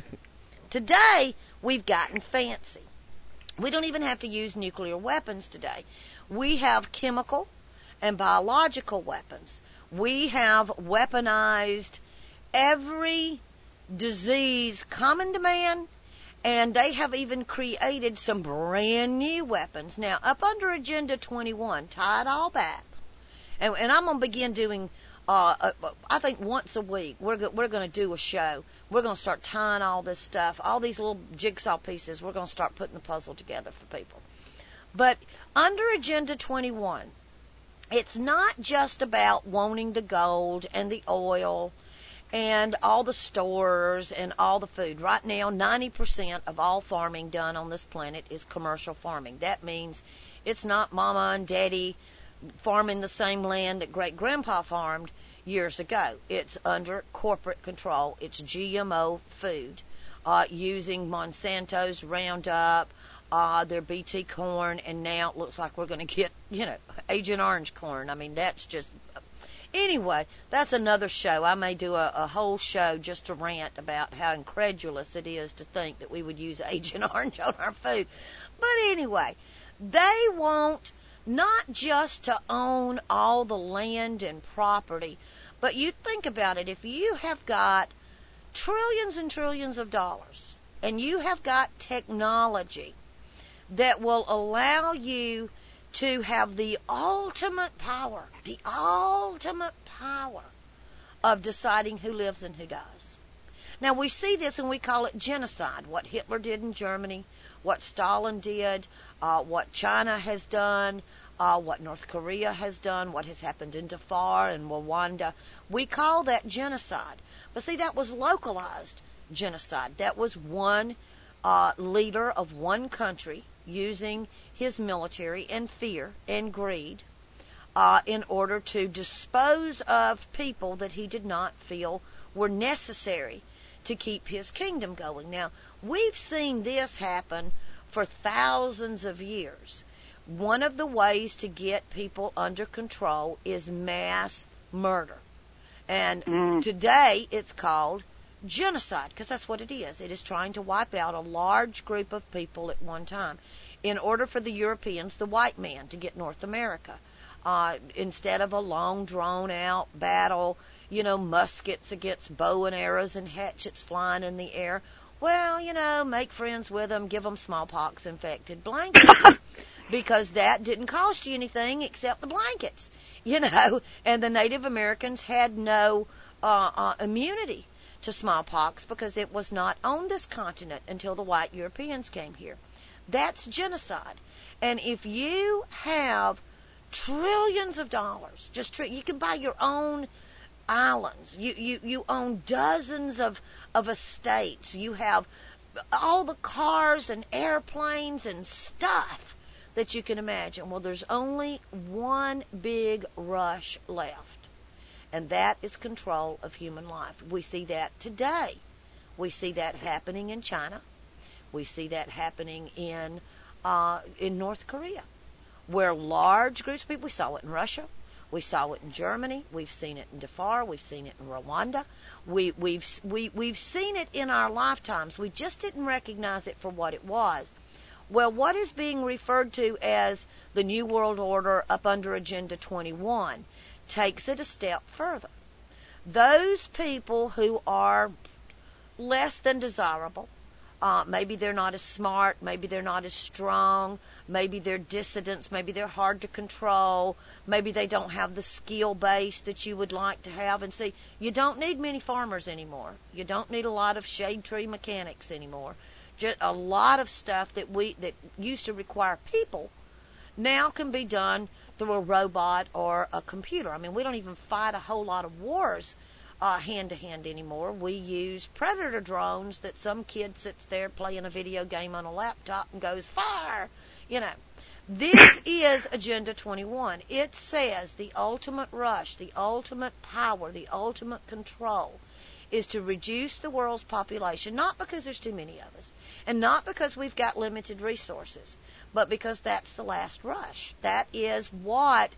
we've gotten fancy. We don't even have to use nuclear weapons today. We have chemical and biological weapons. We have weaponized every disease common to man, and they have even created some brand new weapons. Now, up under Agenda 21, tie it all back, and I'm going to begin doing, I think once a week, we're going to do a show. We're going to start tying all this stuff, all these little jigsaw pieces. We're going to start putting the puzzle together for people. But under Agenda 21, it's not just about wanting the gold and the oil and all the stores and all the food. Right now, 90% of all farming done on this planet is commercial farming. That means it's not Mama and Daddy farming the same land that Great-Grandpa farmed years ago. It's under corporate control. It's GMO food using Monsanto's Roundup, their BT corn, and now it looks like we're going to get, Agent Orange corn. I mean, that's just... Anyway, that's another show. I may do a whole show just to rant about how incredulous it is to think that we would use Agent Orange on our food. But anyway, they want not just to own all the land and property, but you think about it. If you have got trillions and trillions of dollars, and you have got technology that will allow you to have the ultimate power of deciding who lives and who dies. Now, we see this and we call it genocide, what Hitler did in Germany, what Stalin did, what China has done, what North Korea has done, what has happened in Darfur and Rwanda. We call that genocide. But see, that was localized genocide. That was one leader of one country using his military and fear and greed in order to dispose of people that he did not feel were necessary to keep his kingdom going. Now, we've seen this happen for thousands of years. One of the ways to get people under control is mass murder. And today it's called genocide, because that's what it is. It is trying to wipe out a large group of people at one time in order for the Europeans, the white man, to get North America. Instead of a long, drawn-out battle, muskets against bow and arrows and hatchets flying in the air, well, make friends with them, give them smallpox-infected blankets, because that didn't cost you anything except the blankets, and the Native Americans had no immunity to smallpox because it was not on this continent until the white Europeans came here. That's genocide. And if you have trillions of dollars, you can buy your own islands. You own dozens of estates. You have all the cars and airplanes and stuff that you can imagine. Well, there's only one big rush left, and that is control of human life. We see that today. We see that happening in China. We see that happening in North Korea, where large groups of people, we saw it in Russia, we saw it in Germany, we've seen it in Darfur, we've seen it in Rwanda, we've seen it in our lifetimes. We just didn't recognize it for what it was. Well, what is being referred to as the New World Order up under Agenda 21 takes it a step further. Those people who are less than desirable, maybe they're not as smart, maybe they're not as strong, maybe they're dissidents, maybe they're hard to control, maybe they don't have the skill base that you would like to have. And see, you don't need many farmers anymore. You don't need a lot of shade tree mechanics anymore. Just a lot of stuff that used to require people now can be done through a robot or a computer. I mean, we don't even fight a whole lot of wars hand-to-hand anymore. We use predator drones that some kid sits there playing a video game on a laptop and goes, fire! This is Agenda 21. It says the ultimate rush, the ultimate power, the ultimate control is to reduce the world's population, not because there's too many of us, and not because we've got limited resources, but because that's the last rush. That is what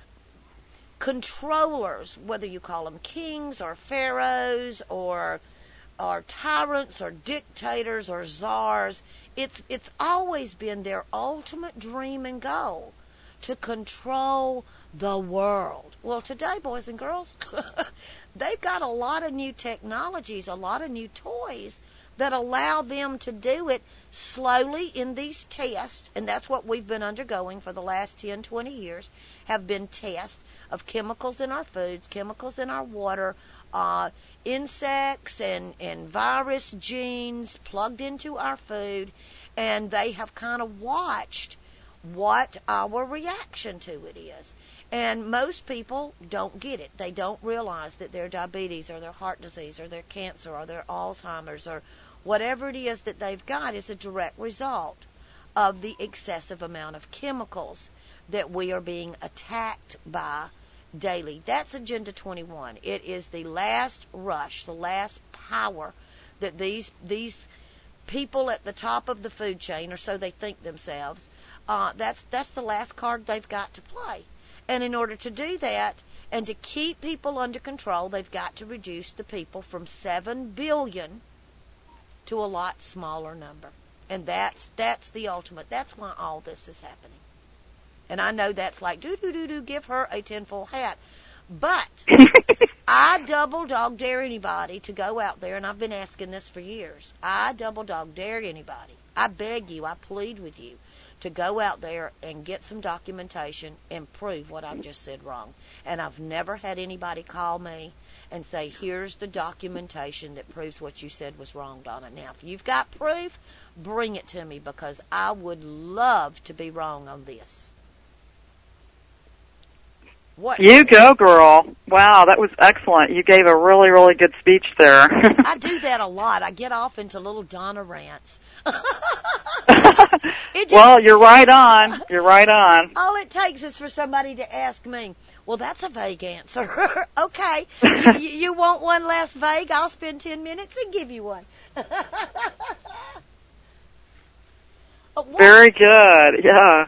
controllers, whether you call them kings or pharaohs or tyrants or dictators or czars, it's always been their ultimate dream and goal to control the world. Well, today, boys and girls, they've got a lot of new technologies, a lot of new toys that allow them to do it slowly in these tests, and that's what we've been undergoing for the last 10, 20 years, have been tests of chemicals in our foods, chemicals in our water, insects and virus genes plugged into our food, and they have kind of watched what our reaction to it is. And most people don't get it. They don't realize that their diabetes or their heart disease or their cancer or their Alzheimer's or whatever it is that they've got is a direct result of the excessive amount of chemicals that we are being attacked by daily. That's Agenda 21. It is the last rush, the last power that these people at the top of the food chain, or so they think themselves, that's the last card they've got to play. And in order to do that and to keep people under control, they've got to reduce the people from 7 billion to a lot smaller number. And that's the ultimate. That's why all this is happening. And I know that's like, give her a tinfoil hat. But I double dog dare anybody to go out there, and I've been asking this for years. I double dog dare anybody. I beg you, I plead with you to go out there and get some documentation and prove what I've just said wrong. And I've never had anybody call me and say, here's the documentation that proves what you said was wrong, Donna. Now, if you've got proof, bring it to me, because I would love to be wrong on this. What? You go, girl. Wow, that was excellent. You gave a really, really good speech there. I do that a lot. I get off into little Donna rants. Well, you're right on. You're right on. All it takes is for somebody to ask me, well, that's a vague answer. Okay. You want one less vague? I'll spend 10 minutes and give you one. Very good. Yeah.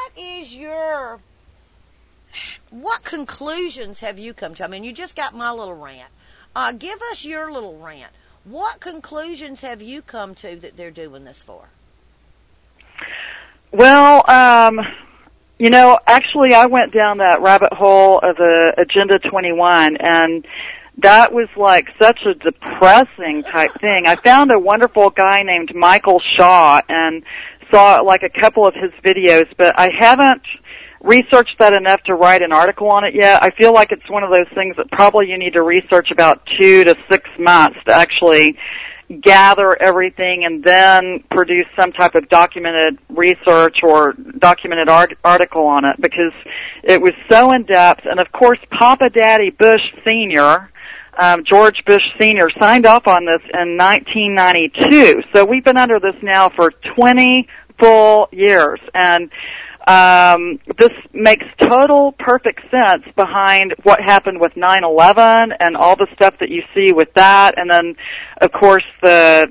What conclusions have you come to? I mean, you just got my little rant. Give us your little rant. What conclusions have you come to that they're doing this for? Well, actually I went down that rabbit hole of the Agenda 21, and that was like such a depressing type thing. I found a wonderful guy named Michael Shaw and saw like a couple of his videos, but I haven't researched that enough to write an article on it yet. I feel like it's one of those things that probably you need to research about 2 to 6 months to actually gather everything and then produce some type of documented research or documented article on it, because it was so in-depth. And, of course, Papa Daddy Bush Sr., George Bush Sr., signed off on this in 1992. So we've been under this now for 20 full years. And this makes total perfect sense behind what happened with 9/11 and all the stuff that you see with that. And then, of course, the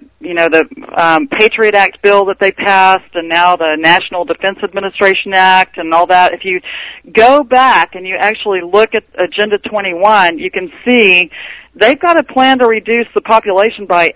Patriot Act bill that they passed, and now the National Defense Administration Act and all that. If you go back and you actually look at Agenda 21, you can see they've got a plan to reduce the population by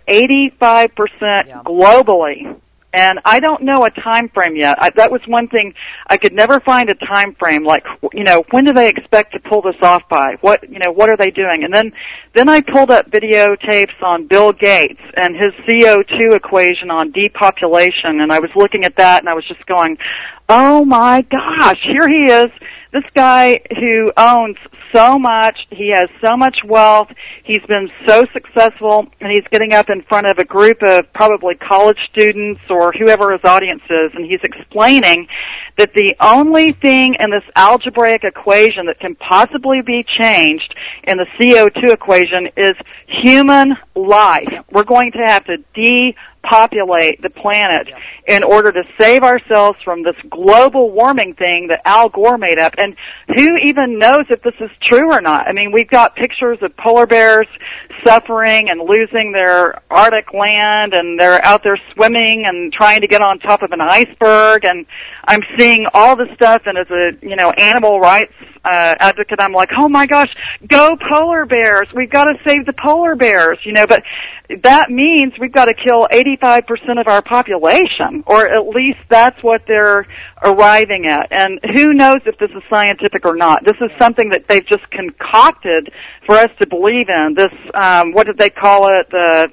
85% globally. And I don't know a time frame yet. That was one thing. I could never find a time frame, like, when do they expect to pull this off by? What are they doing? And then I pulled up videotapes on Bill Gates and his CO2 equation on depopulation, and I was looking at that and I was just going, oh my gosh, here he is. This guy who owns so much, he has so much wealth, he's been so successful, and he's getting up in front of a group of probably college students or whoever his audience is, and he's explaining that the only thing in this algebraic equation that can possibly be changed in the CO2 equation is human life. We're going to have to depopulate the planet in order to save ourselves from this global warming thing that Al Gore made up. And who even knows if this is true or not? I mean, we've got pictures of polar bears suffering and losing their Arctic land, and they're out there swimming and trying to get on top of an iceberg, and I'm seeing all this stuff, and as a animal rights advocate. I'm like, oh my gosh, go polar bears. We've got to save the polar bears, but that means we've got to kill 85% of our population, or at least that's what they're arriving at. And who knows if this is scientific or not. This is something that they've just concocted for us to believe in. This, what did they call it?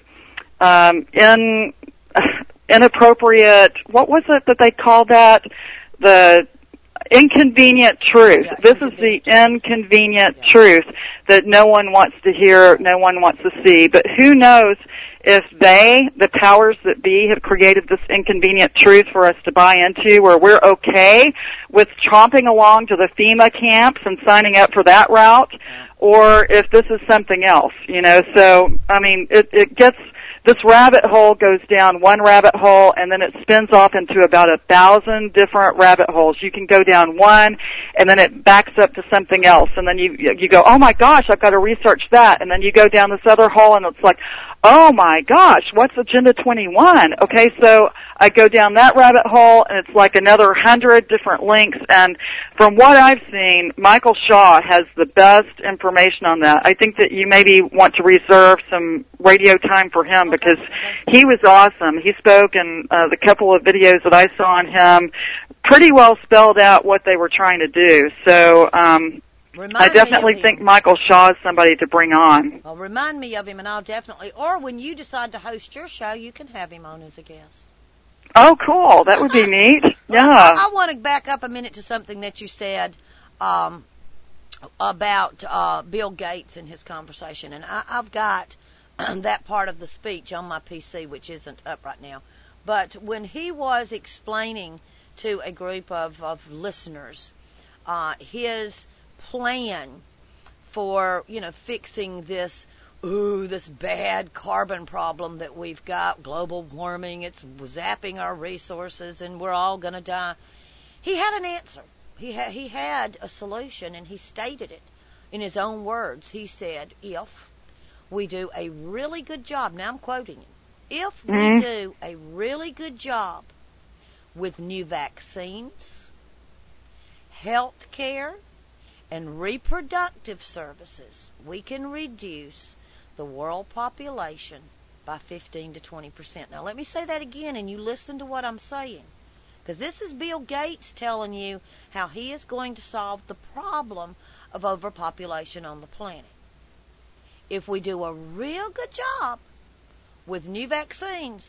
The, inappropriate, what was it that they called that? The inconvenient truth. Yeah, this is the inconvenient truth that no one wants to hear, no one wants to see. But who knows if the powers that be, have created this inconvenient truth for us to buy into, where we're okay with chomping along to the FEMA camps and signing up for that route, or if this is something else, So, I mean, it gets... This rabbit hole goes down one rabbit hole, and then it spins off into about 1,000 different rabbit holes. You can go down one, and then it backs up to something else, and then you go, oh my gosh, I've got to research that, and then you go down this other hole, and it's like, oh my gosh, what's Agenda 21? Okay, so I go down that rabbit hole, and it's like another 100 different links, and from what I've seen, Michael Shaw has the best information on that. I think that you maybe want to reserve some radio time for him, because he was awesome. He spoke in the couple of videos that I saw on him, pretty well spelled out what they were trying to do. So I definitely think Michael Shaw is somebody to bring on. Well, remind me of him, and I'll definitely, or when you decide to host your show, you can have him on as a guest. Oh, cool. That would be neat. Yeah. Well, I want to back up a minute to something that you said about Bill Gates and his conversation. And I've got that part of the speech on my PC, which isn't up right now. But when he was explaining to a group of listeners his plan for, fixing this bad carbon problem that we've got, global warming, it's zapping our resources and we're all going to die. He had an answer. He had a solution, and he stated it in his own words. He said, if we do a really good job, now I'm quoting him, if we do a really good job with new vaccines, health care, and reproductive services, we can reduce the world population by 15 to 20%. Now, let me say that again, and you listen to what I'm saying, because this is Bill Gates telling you how he is going to solve the problem of overpopulation on the planet. If we do a real good job with new vaccines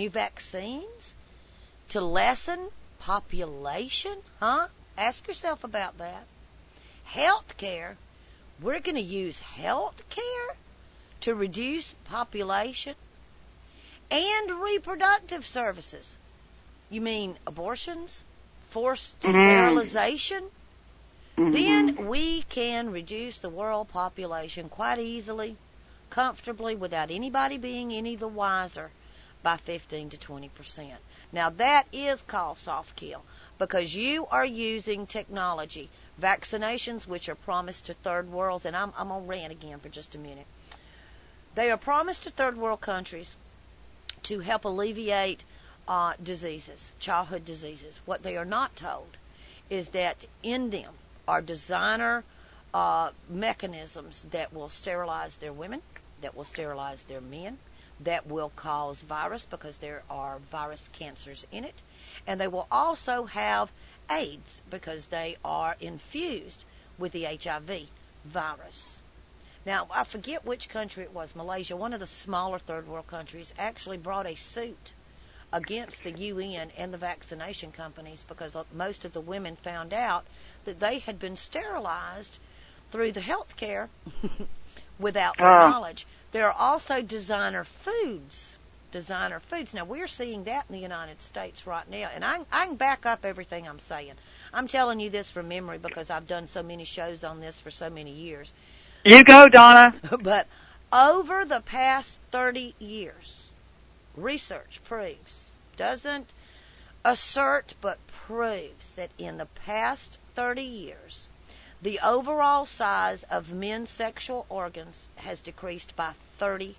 to lessen population, ask yourself about that. Health care, we're going to use health care to reduce population, and reproductive services. You mean abortions, forced sterilization? Then we can reduce the world population quite easily, comfortably, without anybody being any the wiser, by 15 to 20%. Now, that is called soft kill, because you are using technology, vaccinations which are promised to third worlds, and I'm going to rant again for just a minute. They are promised to third world countries to help alleviate diseases, childhood diseases. What they are not told is that in them are designer mechanisms that will sterilize their women, that will sterilize their men, that will cause virus because there are virus cancers in it, and they will also have AIDS because they are infused with the HIV virus. Now, I forget which country it was, Malaysia, one of the smaller third world countries, actually brought a suit against the UN and the vaccination companies because most of the women found out that they had been sterilized through the health care without their knowledge. There are also designer foods. Now, we're seeing that in the United States right now. And I can back up everything I'm saying. I'm telling you this from memory because I've done so many shows on this for so many years. You go, Donna. But over the past 30 years, research proves, doesn't assert, but proves that in the past 30 years, the overall size of men's sexual organs has decreased by 30%.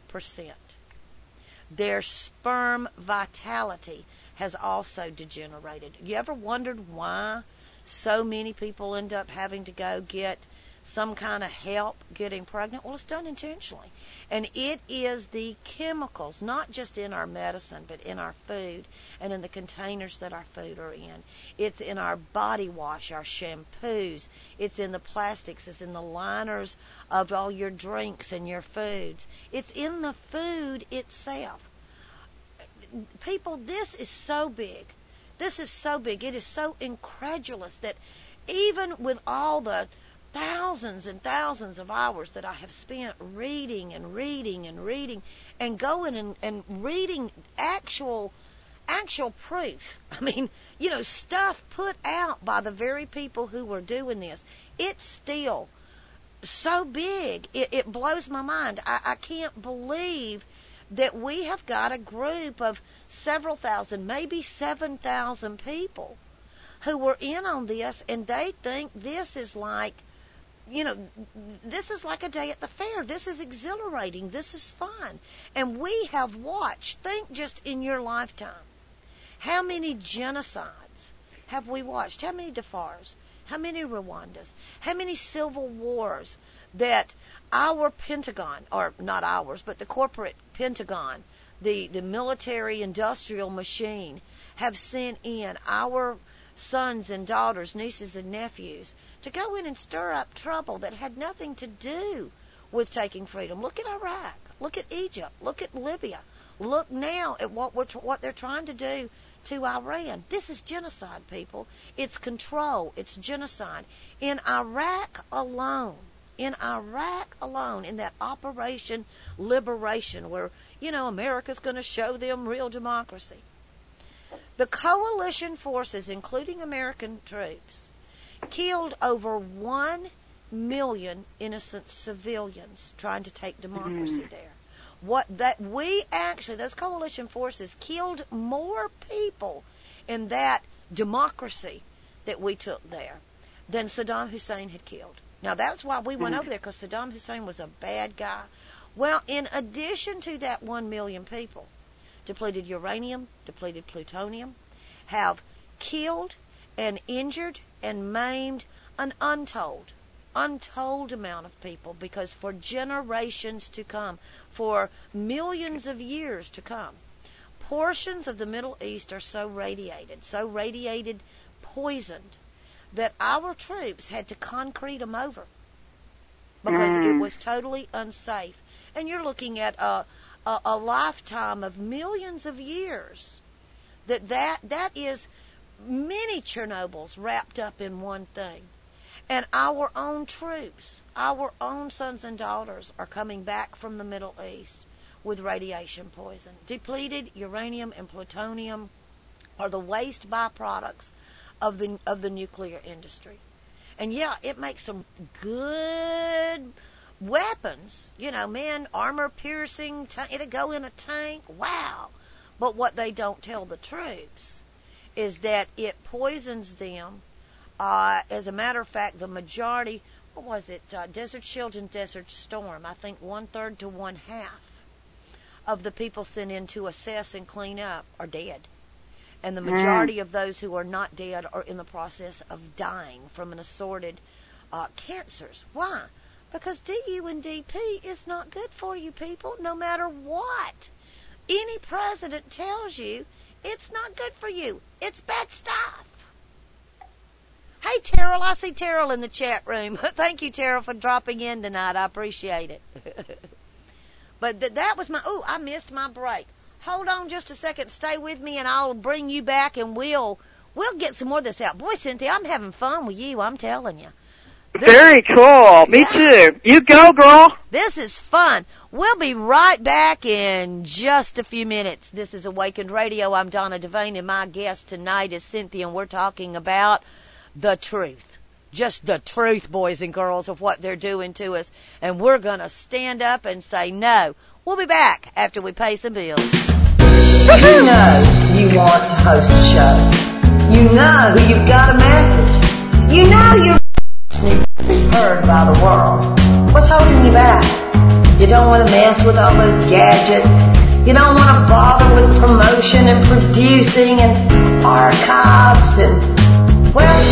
Their sperm vitality has also degenerated. You ever wondered why so many people end up having to go get some kind of help getting pregnant. Well, it's done intentionally. And it is the chemicals, not just in our medicine, but in our food and in the containers that our food are in. It's in our body wash, our shampoos. It's in the plastics. It's in the liners of all your drinks and your foods. It's in the food itself. People, this is so big. This is so big. It is so incredulous that even with all the thousands and thousands of hours that I have spent reading and reading and reading and going and reading actual proof. I mean, stuff put out by the very people who were doing this. It's still so big. It blows my mind. I can't believe that we have got a group of several thousand, maybe 7,000 people who were in on this, and they think this is like, this is like a day at the fair. This is exhilarating. This is fun. And we have watched, think just in your lifetime, how many genocides have we watched? How many Darfurs? How many Rwandas? How many civil wars that our Pentagon, or not ours, but the corporate Pentagon, the military-industrial machine, have sent in our sons and daughters, nieces and nephews, to go in and stir up trouble that had nothing to do with taking freedom. Look at Iraq. Look at Egypt. Look at Libya. Look now at what they're trying to do to Iran. This is genocide, people. It's control. It's genocide. In Iraq alone, in that Operation Liberation, where, America's going to show them real democracy, the coalition forces, including American troops, killed over 1 million innocent civilians trying to take democracy there. Those coalition forces killed more people in that democracy that we took there than Saddam Hussein had killed. Now, that's why we went over there, because Saddam Hussein was a bad guy. Well, in addition to that 1 million people, depleted uranium, depleted plutonium, have killed and injured and maimed an untold amount of people, because for generations to come, for millions of years to come, portions of the Middle East are so radiated, poisoned, that our troops had to concrete them over because it was totally unsafe. And you're looking at a lifetime of millions of years. That is many Chernobyls wrapped up in one thing. And our own troops, our own sons and daughters, are coming back from the Middle East with radiation poison. Depleted uranium and plutonium are the waste byproducts of the nuclear industry. And yeah, it makes some good weapons, armor piercing, it'll go in a tank, wow. But what they don't tell the troops is that it poisons them. As a matter of fact, the majority, Desert Shield and Desert Storm, I think 1/3 to 1/2 of the people sent in to assess and clean up are dead. And the majority of those who are not dead are in the process of dying from an assorted cancers. Why? Because DU and DP is not good for you people, no matter what any president tells you. It's not good for you. It's bad stuff. Hey, Terrell, I see Terrell in the chat room. Thank you, Terrell, for dropping in tonight. I appreciate it. But that was I missed my break. Hold on just a second. Stay with me, and I'll bring you back, and we'll get some more of this out. Boy, Cynthia, I'm having fun with you, I'm telling you. Very cool. Me too. You go, girl. This is fun. We'll be right back in just a few minutes. This is Awakened Radio. I'm Donna Devane, and my guest tonight is Cynthia, and we're talking about the truth. Just the truth, boys and girls, of what they're doing to us. And we're going to stand up and say no. We'll be back after we pay some bills. You know you want to host a show. You know you've got a message. You know your needs to be heard by the world. What's holding you back? You don't want to mess with all those gadgets. You don't want to bother with promotion and producing and archives and, well,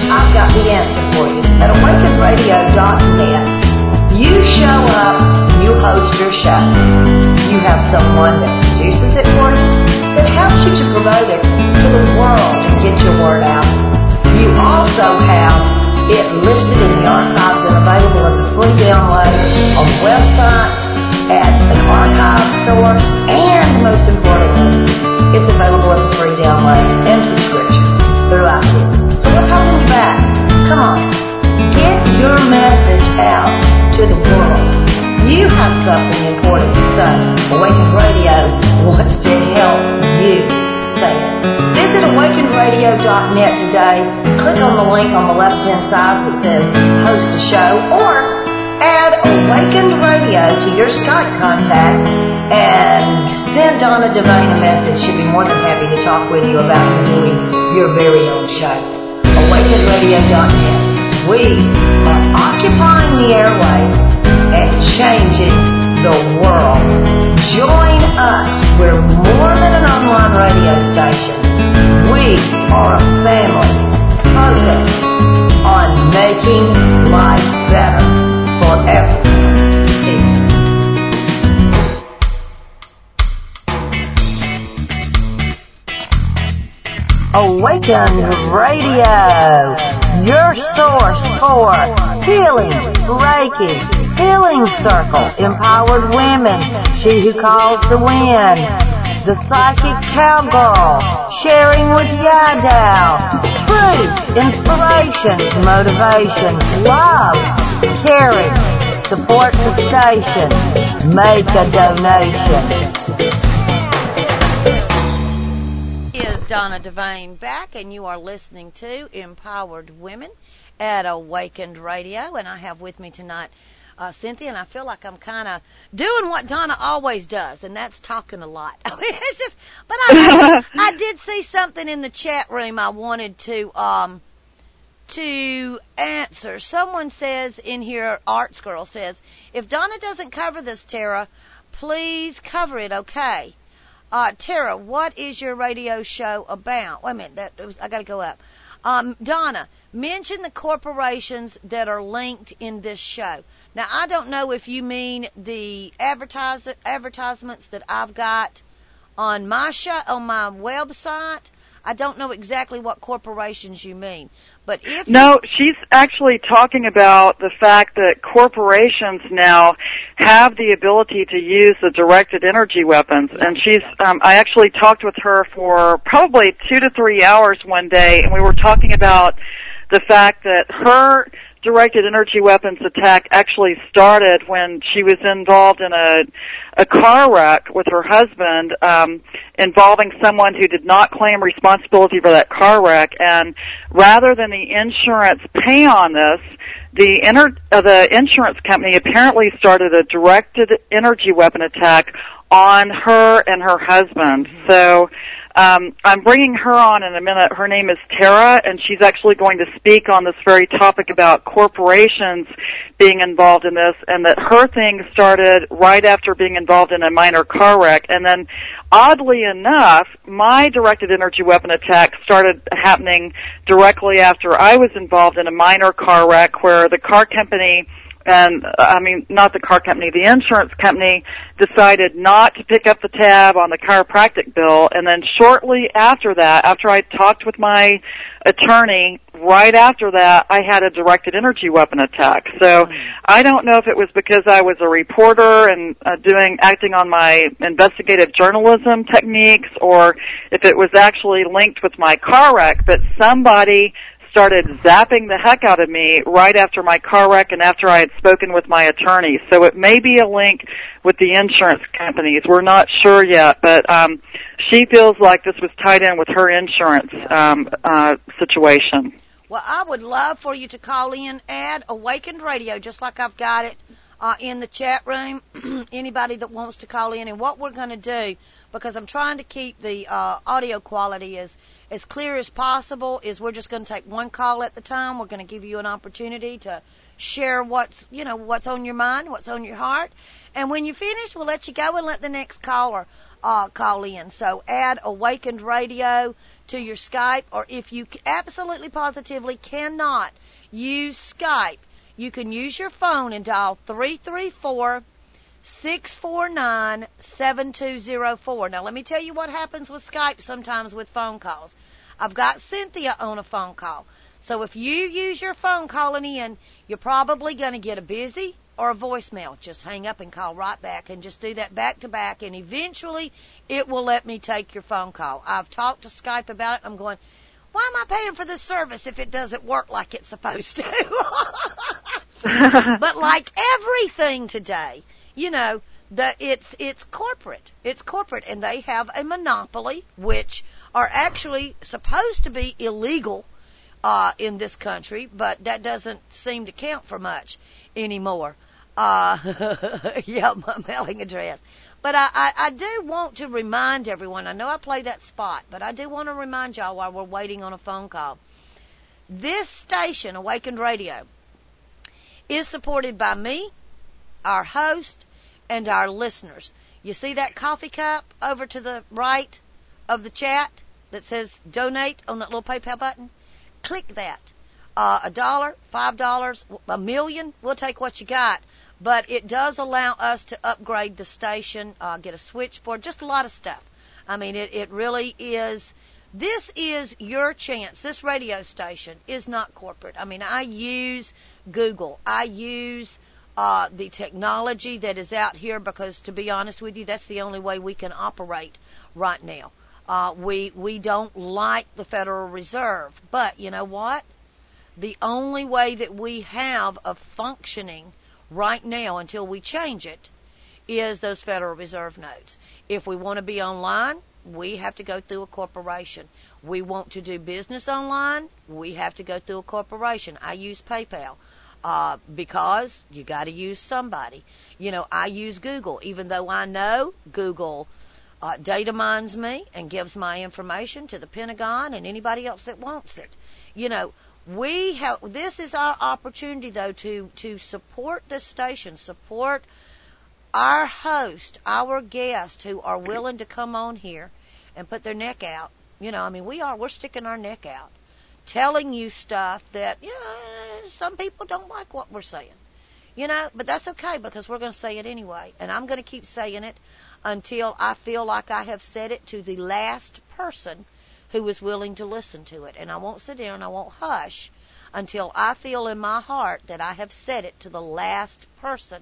I've got the answer for you. At awakenradio.net, you show up, you host your show. You have someone that produces it for you, that helps you to promote it to the world and get your word out. You also have it listed in the archives and available as a free download on the website, at an archive source, and most importantly, it's available as a free download and subscription through iTunes. So what's holding you back? Come on, get your message out to the world. You have something important to say. Awakened Radio wants to help you say it. Visit awakenradio.net today. Click on the link on the left-hand side that says host a show, or add Awakened Radio to your Skype contact and send Donna Devane a message. She'll be more than happy to talk with you about doing your very own show. AwakenedRadio.net. We are occupying the airwaves and changing the world. Join us. We're more than an online radio station. We are a family focused on making life better for everyone. Peace. Awakened Radio, your source for healing, Reiki, healing circle, empowered women, she who calls the wind, the psychic cowgirl, sharing with Yadao, truth, inspiration, motivation, love, caring, support the station, make a donation. Is Donna Devane back, and you are listening to Empowered Women at Awakened Radio, and I have with me tonight Cynthia, and I feel like I'm kind of doing what Donna always does, and that's talking a lot. I mean, it's just, but I did see something in the chat room I wanted to answer. Someone says in here, Arts Girl says, if Donna doesn't cover this, Tara, please cover it, okay? Tara, what is your radio show about? Wait a minute, I got to go up. Donna, mention the corporations that are linked in this show. Now, I don't know if you mean the advertisements that I've got on my show, on my website. I don't know exactly what corporations you mean. But if No, she's actually talking about the fact that corporations now have the ability to use the directed energy weapons. And she's, I actually talked with her for probably 2 to 3 hours one day, and we were talking about the fact that her directed energy weapons attack actually started when she was involved in a car wreck with her husband, involving someone who did not claim responsibility for that car wreck. And rather than the insurance pay on this, the insurance company apparently started a directed energy weapon attack on her and her husband. So I'm bringing her on in a minute. Her name is Tara, and she's actually going to speak on this very topic about corporations being involved in this, and that her thing started right after being involved in a minor car wreck. And then, oddly enough, my directed energy weapon attack started happening directly after I was involved in a minor car wreck where the car company, and I mean, not the car company, the insurance company decided not to pick up the tab on the chiropractic bill. And then shortly after that, after I talked with my attorney, right after that, I had a directed energy weapon attack. So I don't know if it was because I was a reporter and acting on my investigative journalism techniques, or if it was actually linked with my car wreck, but somebody started zapping the heck out of me right after my car wreck and after I had spoken with my attorney. So it may be a link with the insurance companies. We're not sure yet, but she feels like this was tied in with her insurance situation. Well, I would love for you to call in, add Awakened Radio, just like I've got it in the chat room, anybody that wants to call in. And what we're going to do, because I'm trying to keep the audio quality as clear as possible, is we're just going to take one call at the time. We're going to give you an opportunity to share what's on your mind, what's on your heart. And when you're finished, we'll let you go and let the next caller call in. So add Awakened Radio to your Skype, or if you absolutely positively cannot use Skype, you can use your phone and dial 334-649-7204. Now, let me tell you what happens with Skype sometimes with phone calls. I've got Cynthia on a phone call. So if you use your phone calling in, you're probably going to get a busy or a voicemail. Just hang up and call right back, and just do that back to back, and eventually it will let me take your phone call. I've talked to Skype about it. I'm going, why am I paying for this service if it doesn't work like it's supposed to? But like everything today, it's corporate. It's corporate, and they have a monopoly, which are actually supposed to be illegal in this country, but that doesn't seem to count for much anymore. Yeah, my mailing address. But I do want to remind everyone, I know I play that spot, but I do want to remind y'all while we're waiting on a phone call. This station, Awakened Radio, is supported by me, our host, and our listeners. You see that coffee cup over to the right of the chat that says donate on that little PayPal button? Click that. $1, $5, $1 million, we'll take what you got. But it does allow us to upgrade the station, get a switchboard, just a lot of stuff. I mean, it really is. This is your chance. This radio station is not corporate. I mean, I use Google. I use the technology that is out here because, to be honest with you, that's the only way we can operate right now. We don't like the Federal Reserve. But you know what? The only way that we have of functioning right now until we change it is those Federal Reserve notes. If we want to be online, we have to go through a corporation. We want to do business online, we have to go through a corporation. I use PayPal because you got to use somebody. I use Google, even though I know Google data mines me and gives my information to the Pentagon and anybody else that wants it. This is our opportunity, though, to support this station, support our host, our guests who are willing to come on here and put their neck out. We're sticking our neck out, telling you stuff that, some people don't like what we're saying. But that's okay, because we're going to say it anyway. And I'm going to keep saying it until I feel like I have said it to the last person who is willing to listen to it. And I won't sit down, I won't hush until I feel in my heart that I have said it to the last person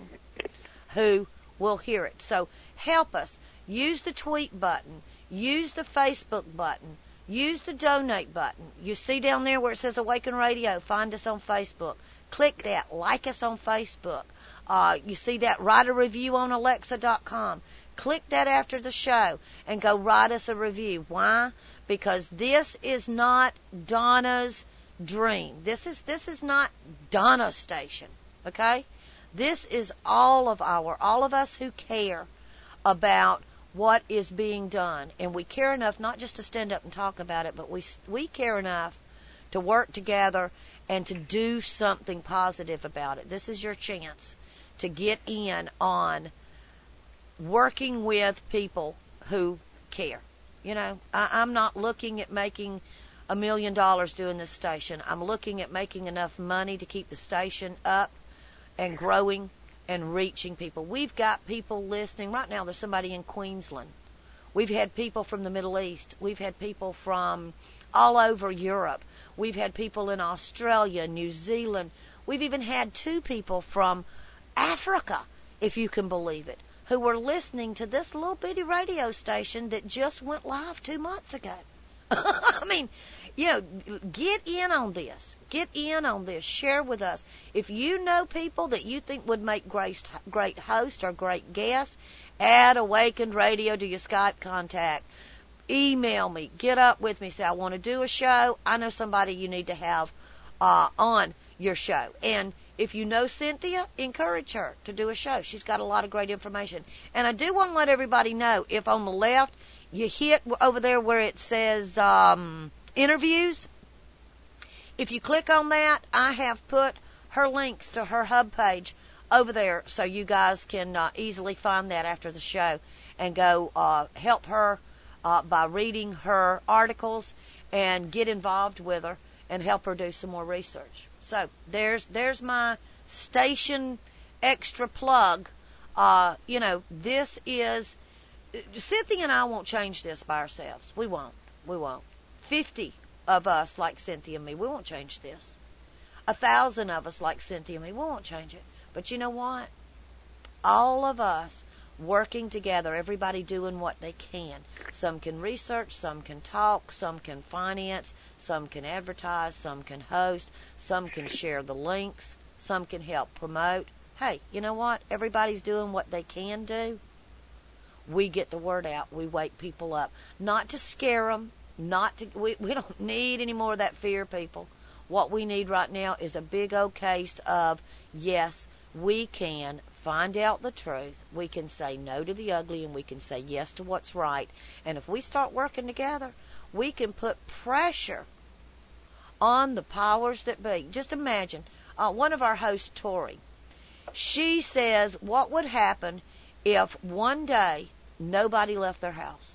who will hear it. So help us. Use the tweet button. Use the Facebook button. Use the donate button. You see down there where it says Awaken Radio, find us on Facebook. Click that. Like us on Facebook. You see that? Write a review on Alexa.com. Click that after the show and go write us a review. Why? Because this is not Donna's dream. This is not Donna's station. Okay? This is all of us who care about what is being done. And we care enough not just to stand up and talk about it, but we care enough to work together and to do something positive about it. This is your chance to get in on working with people who care. I'm not looking at making $1 million doing this station. I'm looking at making enough money to keep the station up and growing and reaching people. We've got people listening. Right now there's somebody in Queensland. We've had people from the Middle East. We've had people from all over Europe. We've had people in Australia, New Zealand. We've even had 2 people from Africa, if you can believe it, who were listening to this little bitty radio station that just went live 2 months ago. I mean, get in on this. Get in on this. Share with us. If you know people that you think would make great host or great guest, add Awakened Radio to your Skype contact. Email me. Get up with me. Say, I want to do a show. I know somebody you need to have on your show. And if you know Cynthia, encourage her to do a show. She's got a lot of great information. And I do want to let everybody know, if on the left you hit over there where it says interviews, if you click on that, I have put her links to her hub page over there so you guys can easily find that after the show and go help her by reading her articles and get involved with her and help her do some more research. So there's my station extra plug. This is, Cynthia and I won't change this by ourselves. We won't. 50 of us like Cynthia and me, we won't change this. 1,000 of us like Cynthia and me, we won't change it. But you know what? All of us working together, everybody doing what they can. Some can research, some can talk, some can finance, some can advertise, some can host, some can share the links, some can help promote. Hey, you know what? Everybody's doing what they can do. We get the word out. We wake people up. Not to scare them. We don't need any more of that fear, people. What we need right now is a big old case of, yes, we can find out the truth. We can say no to the ugly, and we can say yes to what's right. And if we start working together, we can put pressure on the powers that be. Just imagine, one of our hosts, Tori, she says, what would happen if one day nobody left their house?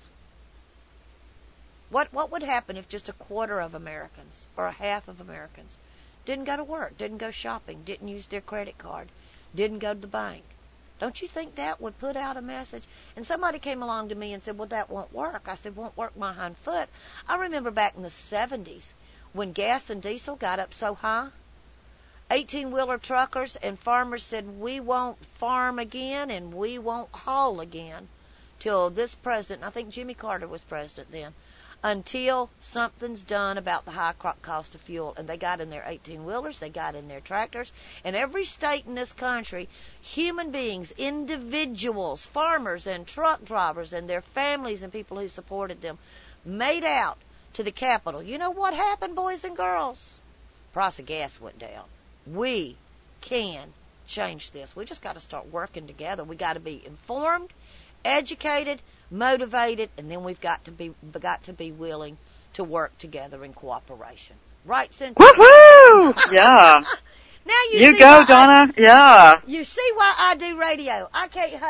What would happen if just a quarter of Americans or a half of Americans didn't go to work, didn't go shopping, didn't use their credit card, didn't go to the bank? Don't you think that would put out a message? And somebody came along to me and said, well, that won't work. I said, won't work my hind foot. I remember back in the 70s when gas and diesel got up so high, 18-wheeler truckers and farmers said, we won't farm again and we won't haul again till this president, I think Jimmy Carter was president then, until something's done about the high cost of fuel. And they got in their 18-wheelers, they got in their tractors. And every state in this country, human beings, individuals, farmers and truck drivers and their families and people who supported them, made out to the Capitol. You know what happened, boys and girls? Price of gas went down. We can change this. We just got to start working together. We got to be informed, educated, motivated, and then we've got to be willing to work together in cooperation. Right, Cynthia? Woohoo! Yeah. Now you go, Donna. Yeah. You see why I do radio. I can't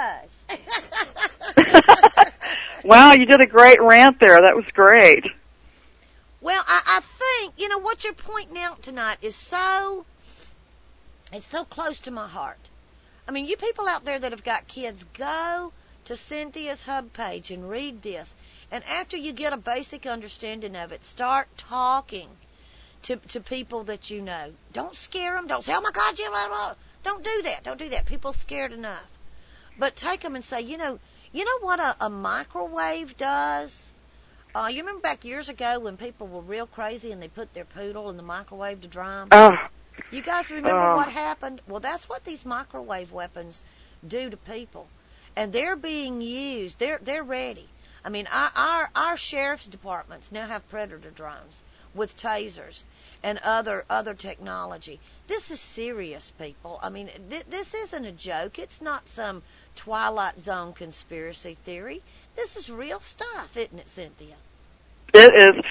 hush. Wow, you did a great rant there. That was great. Well, I think, what you're pointing out tonight is it's so close to my heart. I mean, you people out there that have got kids, go to Cynthia's hub page and read this. And after you get a basic understanding of it, start talking to people that you know. Don't scare them. Don't say, oh, my God, you blah, blah. Don't do that. Don't do that. People are scared enough. But take them and say, you know what a microwave does? You remember back years ago when people were real crazy and they put their poodle in the microwave to dry them? Oh. You guys remember what happened? Well, that's what these microwave weapons do to people. And they're being used. They're ready. I mean, our sheriff's departments now have Predator drones with tasers and other technology. This is serious, people. I mean, this isn't a joke. It's not some Twilight Zone conspiracy theory. This is real stuff, isn't it, Cynthia? It is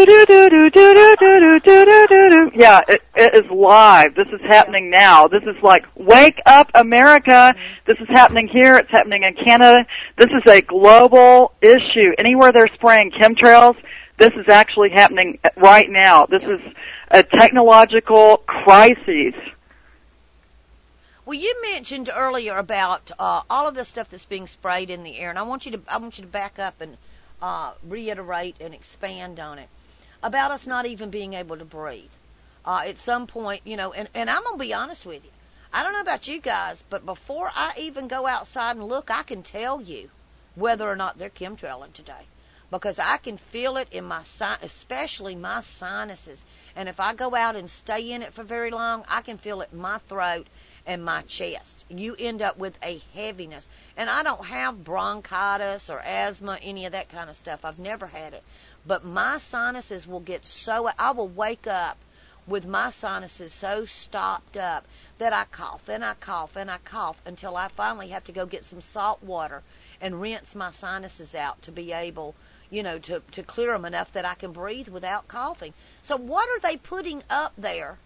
do-do-do-do-do-do-do-do-do-do. Yeah, it is live. This is happening now. This is like, wake up, America. This is happening here. It's happening in Canada. This is a global issue. Anywhere they're spraying chemtrails, this is actually happening right now. This is a technological crisis. Well, you mentioned earlier about all of the stuff that's being sprayed in the air, and I want you to back up and reiterate and expand on it about us not even being able to breathe. At some point, and I'm going to be honest with you. I don't know about you guys, but before I even go outside and look, I can tell you whether or not they're chemtrailing today, because I can feel it in especially my sinuses. And if I go out and stay in it for very long, I can feel it in my throat and my chest. You end up with a heaviness. And I don't have bronchitis or asthma, any of that kind of stuff. I've never had it. But my sinuses will get I will wake up with my sinuses so stopped up that I cough and I cough and I cough until I finally have to go get some salt water and rinse my sinuses out to be able, to clear them enough that I can breathe without coughing. So what are they putting up there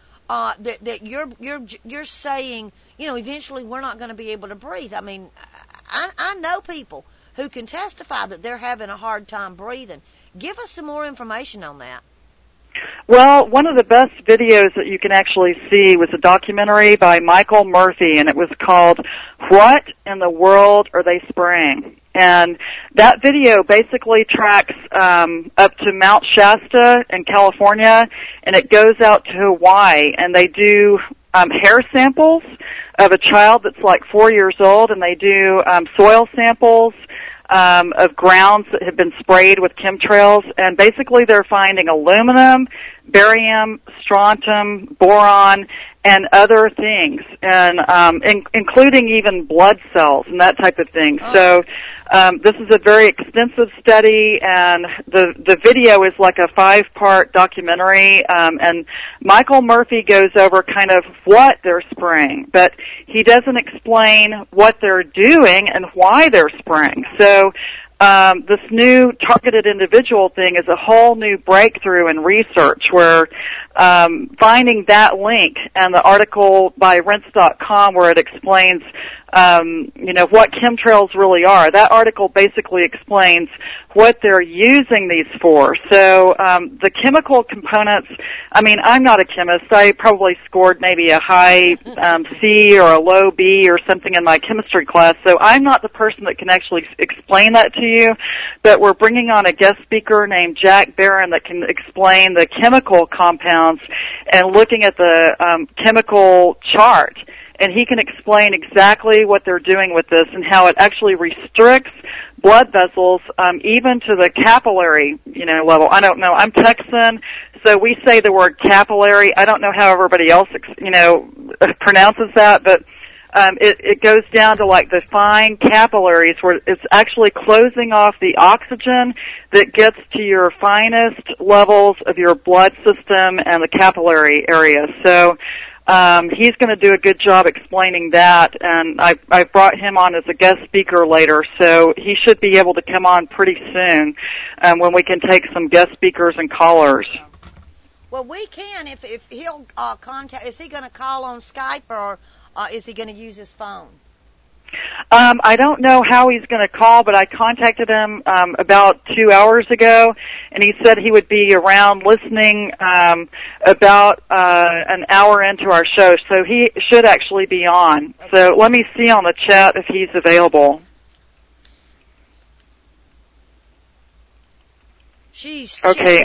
that you're saying, eventually we're not going to be able to breathe? I mean, I know people who can testify that they're having a hard time breathing. Give us some more information on that. Well, one of the best videos that you can actually see was a documentary by Michael Murphy, and it was called What in the World Are They Spraying? And that video basically tracks up to Mount Shasta in California, and it goes out to Hawaii, and they do hair samples of a child that's like 4 years old, and they do soil samples of grounds that have been sprayed with chemtrails, and basically they're finding aluminum, barium, strontium, boron, and other things, and including even blood cells and that type of thing. Oh. So this is a very extensive study, and the video is like a 5-part documentary, and Michael Murphy goes over kind of what they're spraying, but he doesn't explain what they're doing and why they're spraying. So this new targeted individual thing is a whole new breakthrough in research where finding that link and the article by Rense.com where it explains what chemtrails really are. That article basically explains what they're using these for. So the chemical components, I'm not a chemist. I probably scored maybe a high C or a low B or something in my chemistry class, so I'm not the person that can actually explain that to you, but we're bringing on a guest speaker named Jack Barron that can explain the chemical compounds and looking at the chemical chart. And he can explain exactly what they're doing with this and how it actually restricts blood vessels, even to the capillary, level. I don't know. I'm Texan, so we say the word capillary. I don't know how everybody else, pronounces that, but it goes down to like the fine capillaries where it's actually closing off the oxygen that gets to your finest levels of your blood system and the capillary area. So he's going to do a good job explaining that, and I brought him on as a guest speaker later, so he should be able to come on pretty soon when we can take some guest speakers and callers. Well, we can if he'll contact. Is he going to call on Skype or is he going to use his phone? I don't know how he's going to call, but I contacted him about 2 hours ago, and he said he would be around listening about an hour into our show, so he should actually be on. Okay. So let me see on the chat if he's available. She's okay.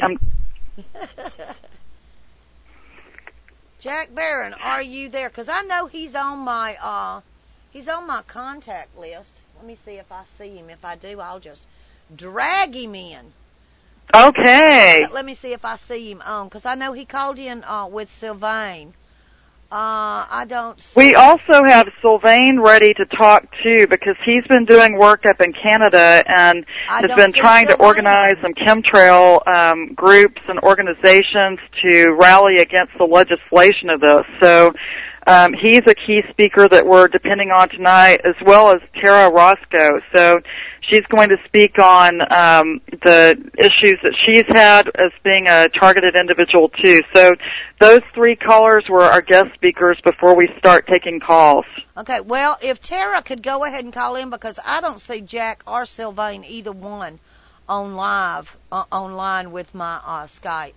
Jack Barron, are you there? Because I know he's on my contact list. Let me see if I see him. If I do, I'll just drag him in. Okay. Let me see if I see him on, because I know he called in with Sylvain. I don't see. We also have Sylvain ready to talk too, because he's been doing work up in Canada and has been trying to organize some chemtrail groups and organizations to rally against the legislation of this. So he's a key speaker that we're depending on tonight, as well as Tara Roscoe. So she's going to speak on the issues that she's had as being a targeted individual too. So those 3 callers were our guest speakers before we start taking calls. Okay, well, if Tara could go ahead and call in, because I don't see Jack or Sylvain, either one, online with my Skype.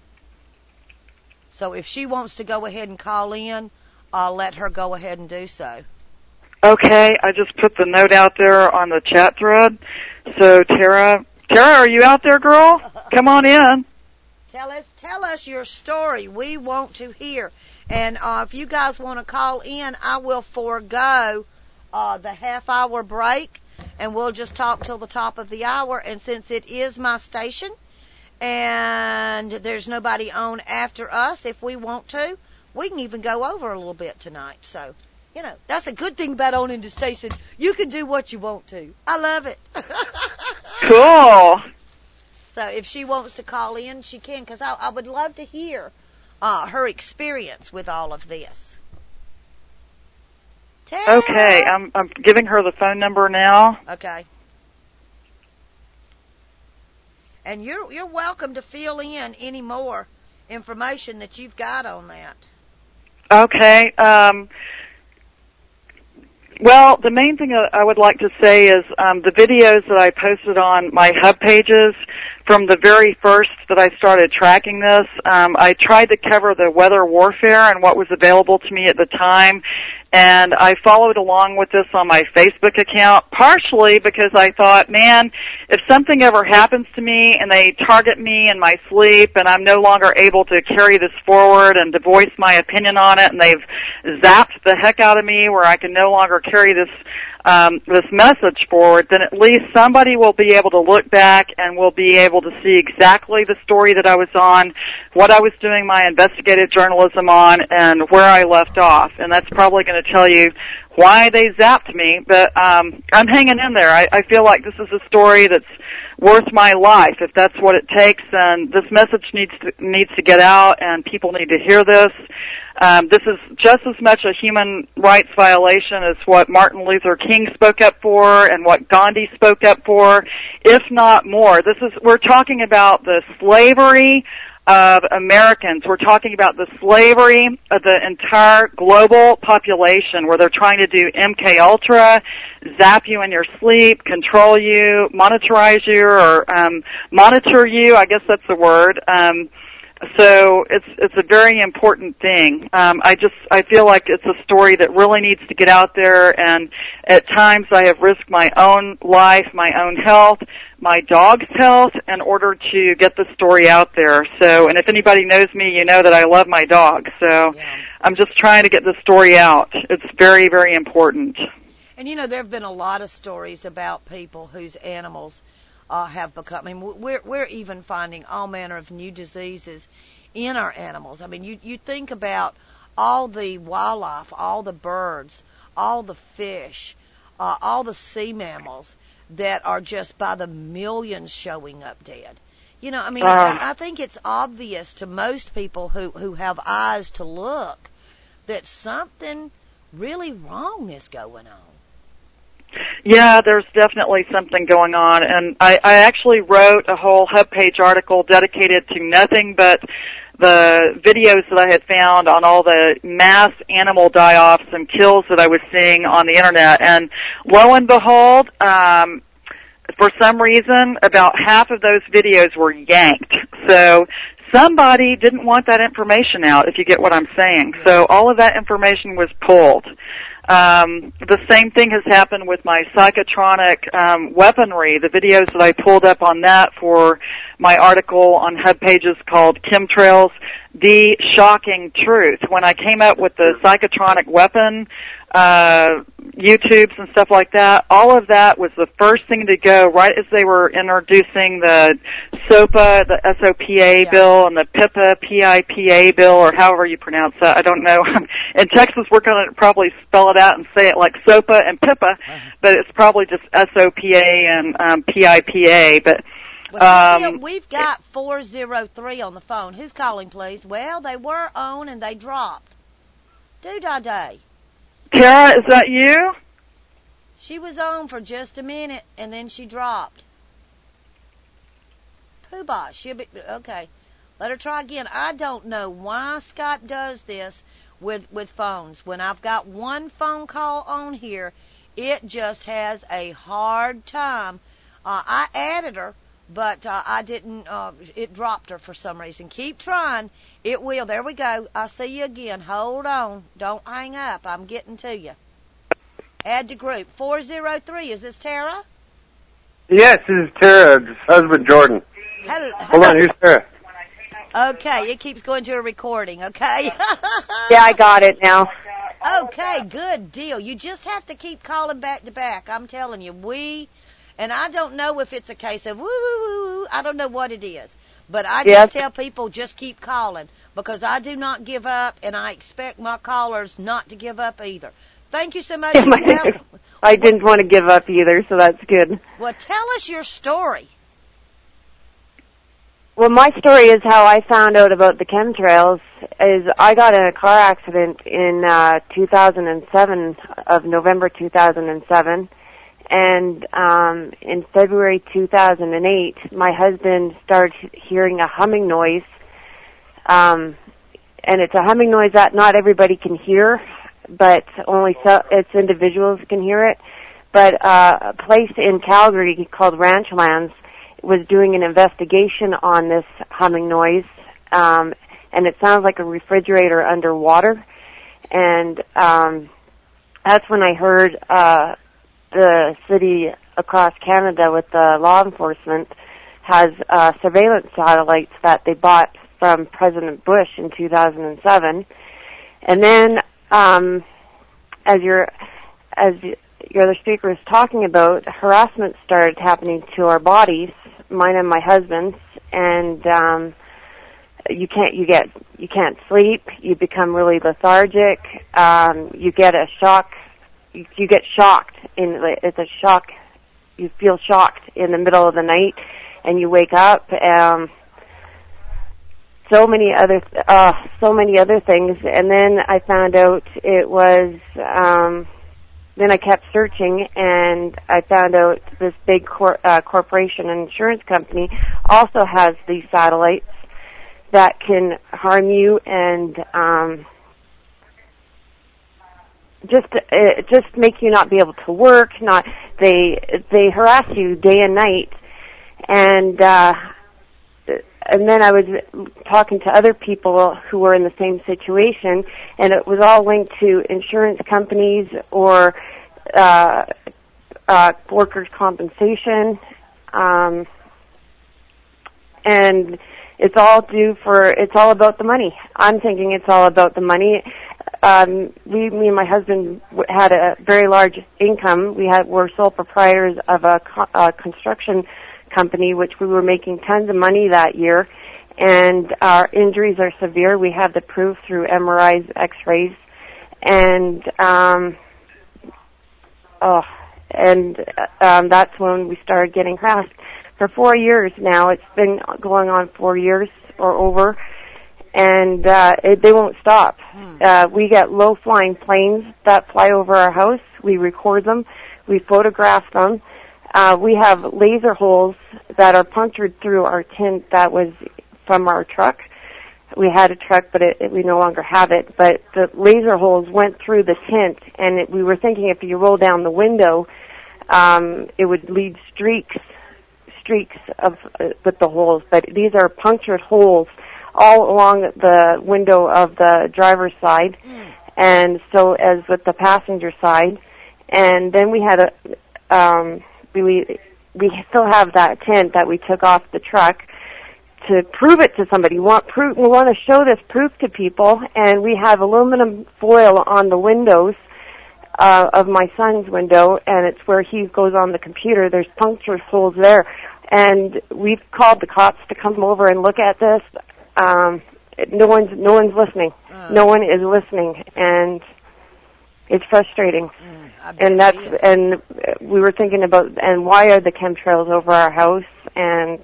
So if she wants to go ahead and call in, I'll let her go ahead and do so. Okay, I just put the note out there on the chat thread. So Tara, are you out there, girl? Come on in. Tell us your story. We want to hear. And if you guys want to call in, I will forego the half-hour break, and we'll just talk till the top of the hour. And since it is my station, and there's nobody on after us, if we want to, we can even go over a little bit tonight. So, that's a good thing about owning the station. You can do what you want to. I love it. Cool. So if she wants to call in, she can, because I would love to hear her experience with all of this. Tara. Okay, I'm giving her the phone number now. Okay. And you're welcome to fill in any more information that you've got on that. Okay. Well, the main thing I would like to say is the videos that I posted on my hub pages from the very first that I started tracking this, I tried to cover the weather warfare and what was available to me at the time, and I followed along with this on my Facebook account, partially because I thought, man, if something ever happens to me and they target me in my sleep and I'm no longer able to carry this forward and to voice my opinion on it, and they've zapped the heck out of me where I can no longer carry this message forward, then at least somebody will be able to look back and will be able to see exactly the story that I was on, what I was doing my investigative journalism on, and where I left off. And that's probably going to tell you why they zapped me, but I'm hanging in there. I feel like this is a story that's worth my life. If that's what it takes, then this message needs to get out, and people need to hear this. This is just as much a human rights violation as what Martin Luther King spoke up for and what Gandhi spoke up for, if not more. We're talking about the slavery of Americans. We're talking about the slavery of the entire global population, where they're trying to do MK Ultra, zap you in your sleep, control you, monitor you. I guess that's the word. So it's a very important thing. I feel like it's a story that really needs to get out there, and at times I have risked my own life, my own health, my dog's health in order to get the story out there. So, and if anybody knows me, you know that I love my dog. So I'm just trying to get the story out. It's very, very important. And you know, there have been a lot of stories about people whose animals have become. I mean, we're even finding all manner of new diseases in our animals. I mean, you think about all the wildlife, all the birds, all the fish, all the sea mammals that are just by the millions showing up dead. You know, I mean, I think it's obvious to most people who have eyes to look that something really wrong is going on. Yeah, there's definitely something going on, and I actually wrote a whole hub page article dedicated to nothing but the videos that I had found on all the mass animal die-offs and kills that I was seeing on the internet. And lo and behold, for some reason, about half of those videos were yanked. So somebody didn't want that information out, if you get what I'm saying. So all of that information was pulled. The same thing has happened with my psychotronic weaponry, the videos that I pulled up on that for my article on hub pages called Chemtrails, The Shocking Truth. When I came up with the psychotronic weapon, YouTubes and stuff like that, all of that was the first thing to go right as they were introducing the SOPA, the SOPA bill, and the PIPA, PIPA bill, or however you pronounce that. I don't know. In Texas, we're going to probably spell it out and say it like SOPA and PIPA, but it's probably just SOPA and PIPA. But we've got 403 on the phone. Who's calling, please? Well, they were on and they dropped. Do-da-day. Tara, is that you? She was on for just a minute, and then she dropped. Poobah, she'll be... Okay, let her try again. I don't know why Skype does this with phones. When I've got one phone call on here, it just has a hard time. I added her, but I didn't... it dropped her for some reason. Keep trying. It will. There we go. I see you again. Hold on. Don't hang up. I'm getting to you. Add to group. 403. Is this Tara? Yes, this is Tara's husband, Jordan. Hello. Hold on. Who's Tara? Okay. It keeps going to a recording, okay? Yeah, I got it now. Okay. Good deal. You just have to keep calling back to back. I'm telling you. And I don't know if it's a case of woo-woo-woo. I don't know what it is. But I just tell people just keep calling because I do not give up, and I expect my callers not to give up either. Thank you so much. I didn't want to give up either, so that's good. Well, tell us your story. Well, my story is how I found out about the chemtrails. Is I got in a car accident in 2007, of November 2007, and in February 2008, my husband started hearing a humming noise, and it's a humming noise that not everybody can hear, but only it's individuals can hear it. But a place in Calgary called Ranchlands was doing an investigation on this humming noise, and it sounds like a refrigerator underwater. And that's when I heard the city across Canada with the law enforcement has surveillance satellites that they bought from President Bush in 2007. And then, as your other speaker was talking about, harassment started happening to our bodies, mine and my husband's, and you can't sleep, you become really lethargic, you get a shock, you get shocked, it's a shock, you feel shocked in the middle of the night, and you wake up, so many other things. And then I found out it was, then I kept searching, and I found out this big corporation and insurance company also has these satellites that can harm you and just make you not be able to work. They harass you day and night, and then I was talking to other people who were in the same situation, and it was all linked to insurance companies or workers' compensation, and it's all about the money. I'm thinking it's all about the money. Me and my husband had a very large income. We're sole proprietors of a construction company, which we were making tons of money that year, and our injuries are severe. We have the proof through MRIs, X-rays, and that's when we started getting harassed. For 4 years now, it's been going on 4 years or over, and they won't stop. We get low-flying planes that fly over our house. We record them. We photograph them. We have laser holes that are punctured through our tint that was from our truck. We had a truck, but we no longer have it. But the laser holes went through the tint, and we were thinking if you roll down the window, it would leave streaks with the holes. But these are punctured holes all along the window of the driver's side, and so as with the passenger side. And then we had we still have that tint that we took off the truck to prove it to somebody. We want to show this proof to people, and we have aluminum foil on the windows of my son's window, and it's where he goes on the computer. There's punctured holes there, and we've called the cops to come over and look at this. No one's listening. No one is listening, and it's frustrating. And we were thinking about, and why are the chemtrails over our house? And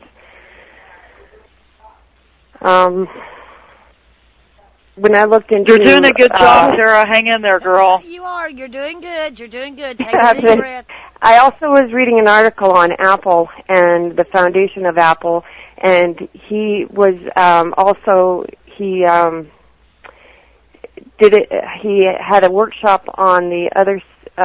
when I looked into, you're doing a good job, Sarah. Hang in there, girl. You are. You're doing good. You're doing good. Take a deep breath. I also was reading an article on Apple and the foundation of Apple, and he was he had a workshop on the other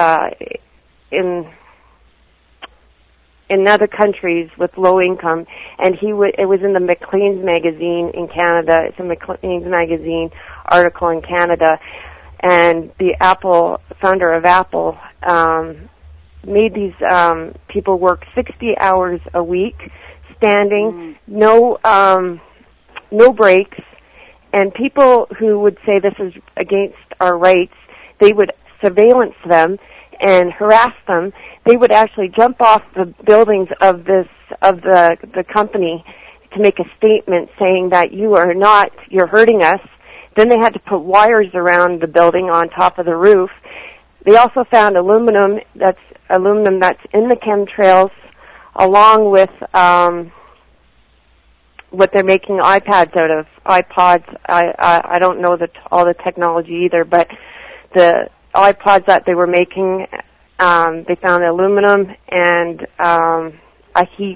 in other countries with low income, and it was in the Maclean's magazine in Canada. It's a Maclean's magazine article in Canada, and the founder of Apple made these people work 60 hours a week, standing, no breaks, and people who would say this is against our rights, they would surveillance them and harass them. They would actually jump off the buildings of the company to make a statement saying that you're hurting us. Then they had to put wires around the building on top of the roof. They also found aluminum that's in the chemtrails, along with what they're making iPads out of, iPods. I don't know all the technology either, but the iPods that they were making, they found aluminum and a heat.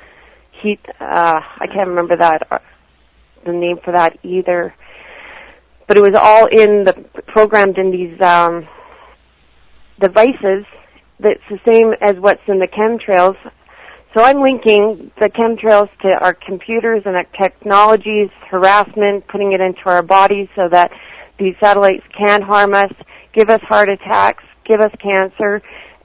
I can't remember the name for that either, but it was all programmed in these devices. That's the same as what's in the chemtrails. So I'm linking the chemtrails to our computers and our technologies, harassment, putting it into our bodies so that these satellites can harm us, give us heart attacks, give us cancer.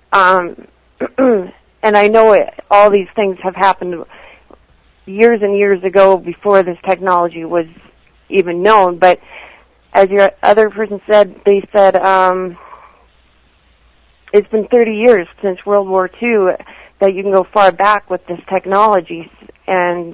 And I know all these things have happened years and years ago before this technology was even known. But as your other person said, they said it's been 30 years since World War II that you can go far back with this technology, and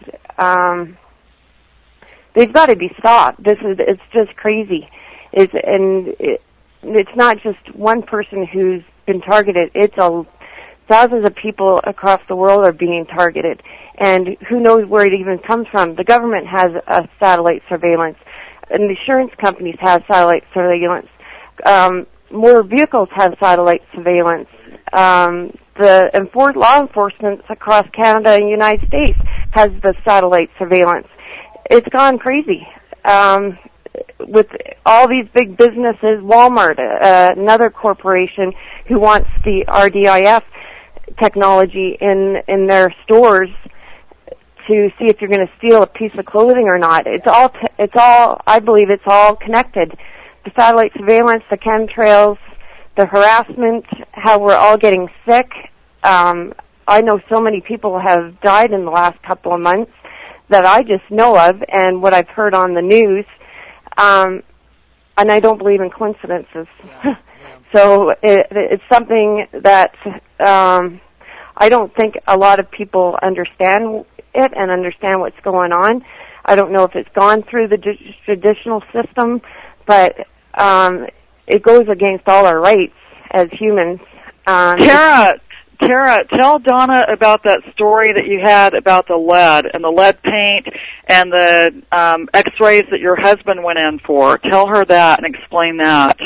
they've got to be stopped. It's just crazy. It's not just one person who's been targeted. It's thousands of people across the world are being targeted, and who knows where it even comes from. The government has a satellite surveillance, and the insurance companies have satellite surveillance. More vehicles have satellite surveillance. The law enforcement across Canada and the United States has the satellite surveillance. It's gone crazy. With all these big businesses, Walmart, another corporation who wants the RDIF technology in their stores to see if you're going to steal a piece of clothing or not. It's all. I believe it's all connected. The satellite surveillance, the chemtrails, the harassment, how we're all getting sick. I know so many people have died in the last couple of months that I just know of, and what I've heard on the news. And I don't believe in coincidences. Yeah. So it's something that I don't think a lot of people understand it and understand what's going on. I don't know if it's gone through the traditional system, but it goes against all our rights as humans. Tara, tell Donna about that story that you had about the lead and the lead paint and the X-rays that your husband went in for. Tell her that and explain that.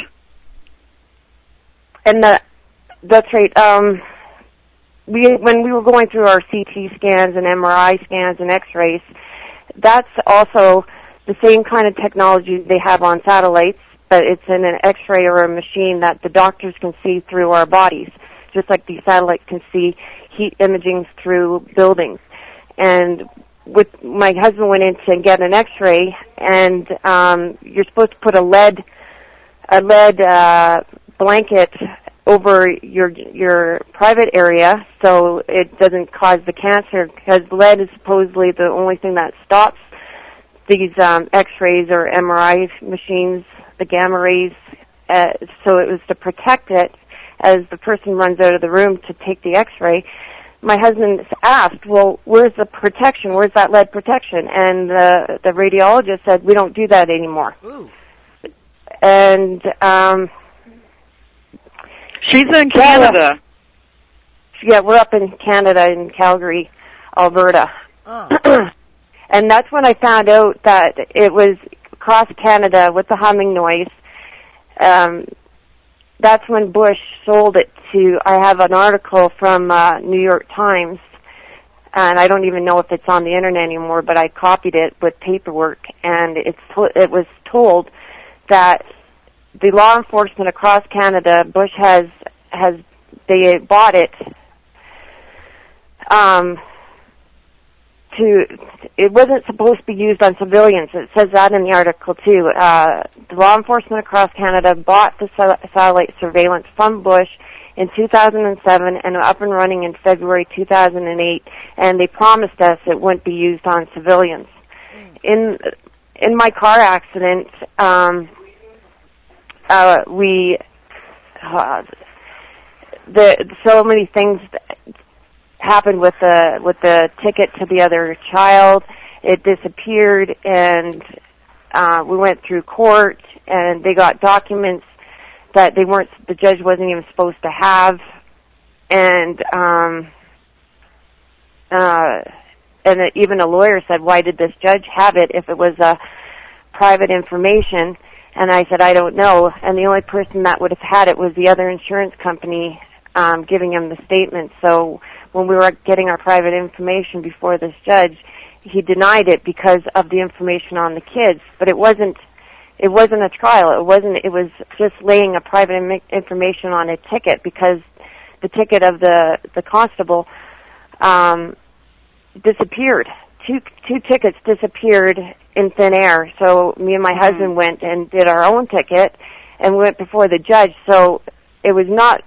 And that's right. When we were going through our CT scans and MRI scans and X-rays, that's also the same kind of technology they have on satellites, but it's in an X-ray or a machine that the doctors can see through our bodies, just like the satellite can see heat imaging through buildings. And my husband went in to get an X-ray, and you're supposed to put a lead blanket over your private area so it doesn't cause the cancer, because lead is supposedly the only thing that stops these X-rays or MRI machines, the gamma rays. So it was to protect it as the person runs out of the room to take the X-ray. My husband asked, well, where's the protection? Where's that lead protection? And the radiologist said, we don't do that anymore. Ooh. And she's in Canada. Yeah, we're up in Canada, in Calgary, Alberta. Oh. And that's when I found out that it was across Canada with the humming noise. That's when Bush sold it to, I have an article from New York Times, and I don't even know if it's on the internet anymore, but I copied it with paperwork, and it was told that the law enforcement across Canada, Bush they bought it it wasn't supposed to be used on civilians. It says that in the article too. The law enforcement across Canada bought the satellite surveillance from Bush in 2007 and up and running in February 2008, and they promised us it wouldn't be used on civilians. In my car accident, so many things happened with the ticket to the other child. It disappeared, and we went through court, and they got documents that the judge wasn't even supposed to have, and and even a lawyer said, why did this judge have it if it was private information? And I said, I don't know. And the only person that would have had it was the other insurance company giving him the statement. So when we were getting our private information before this judge, he denied it because of the information on the kids. But it wasn't a trial. It was just laying a private information on a ticket, because the ticket of the constable disappeared. Two tickets disappeared in thin air. So me and my husband went and did our own ticket, and we went before the judge. So it was not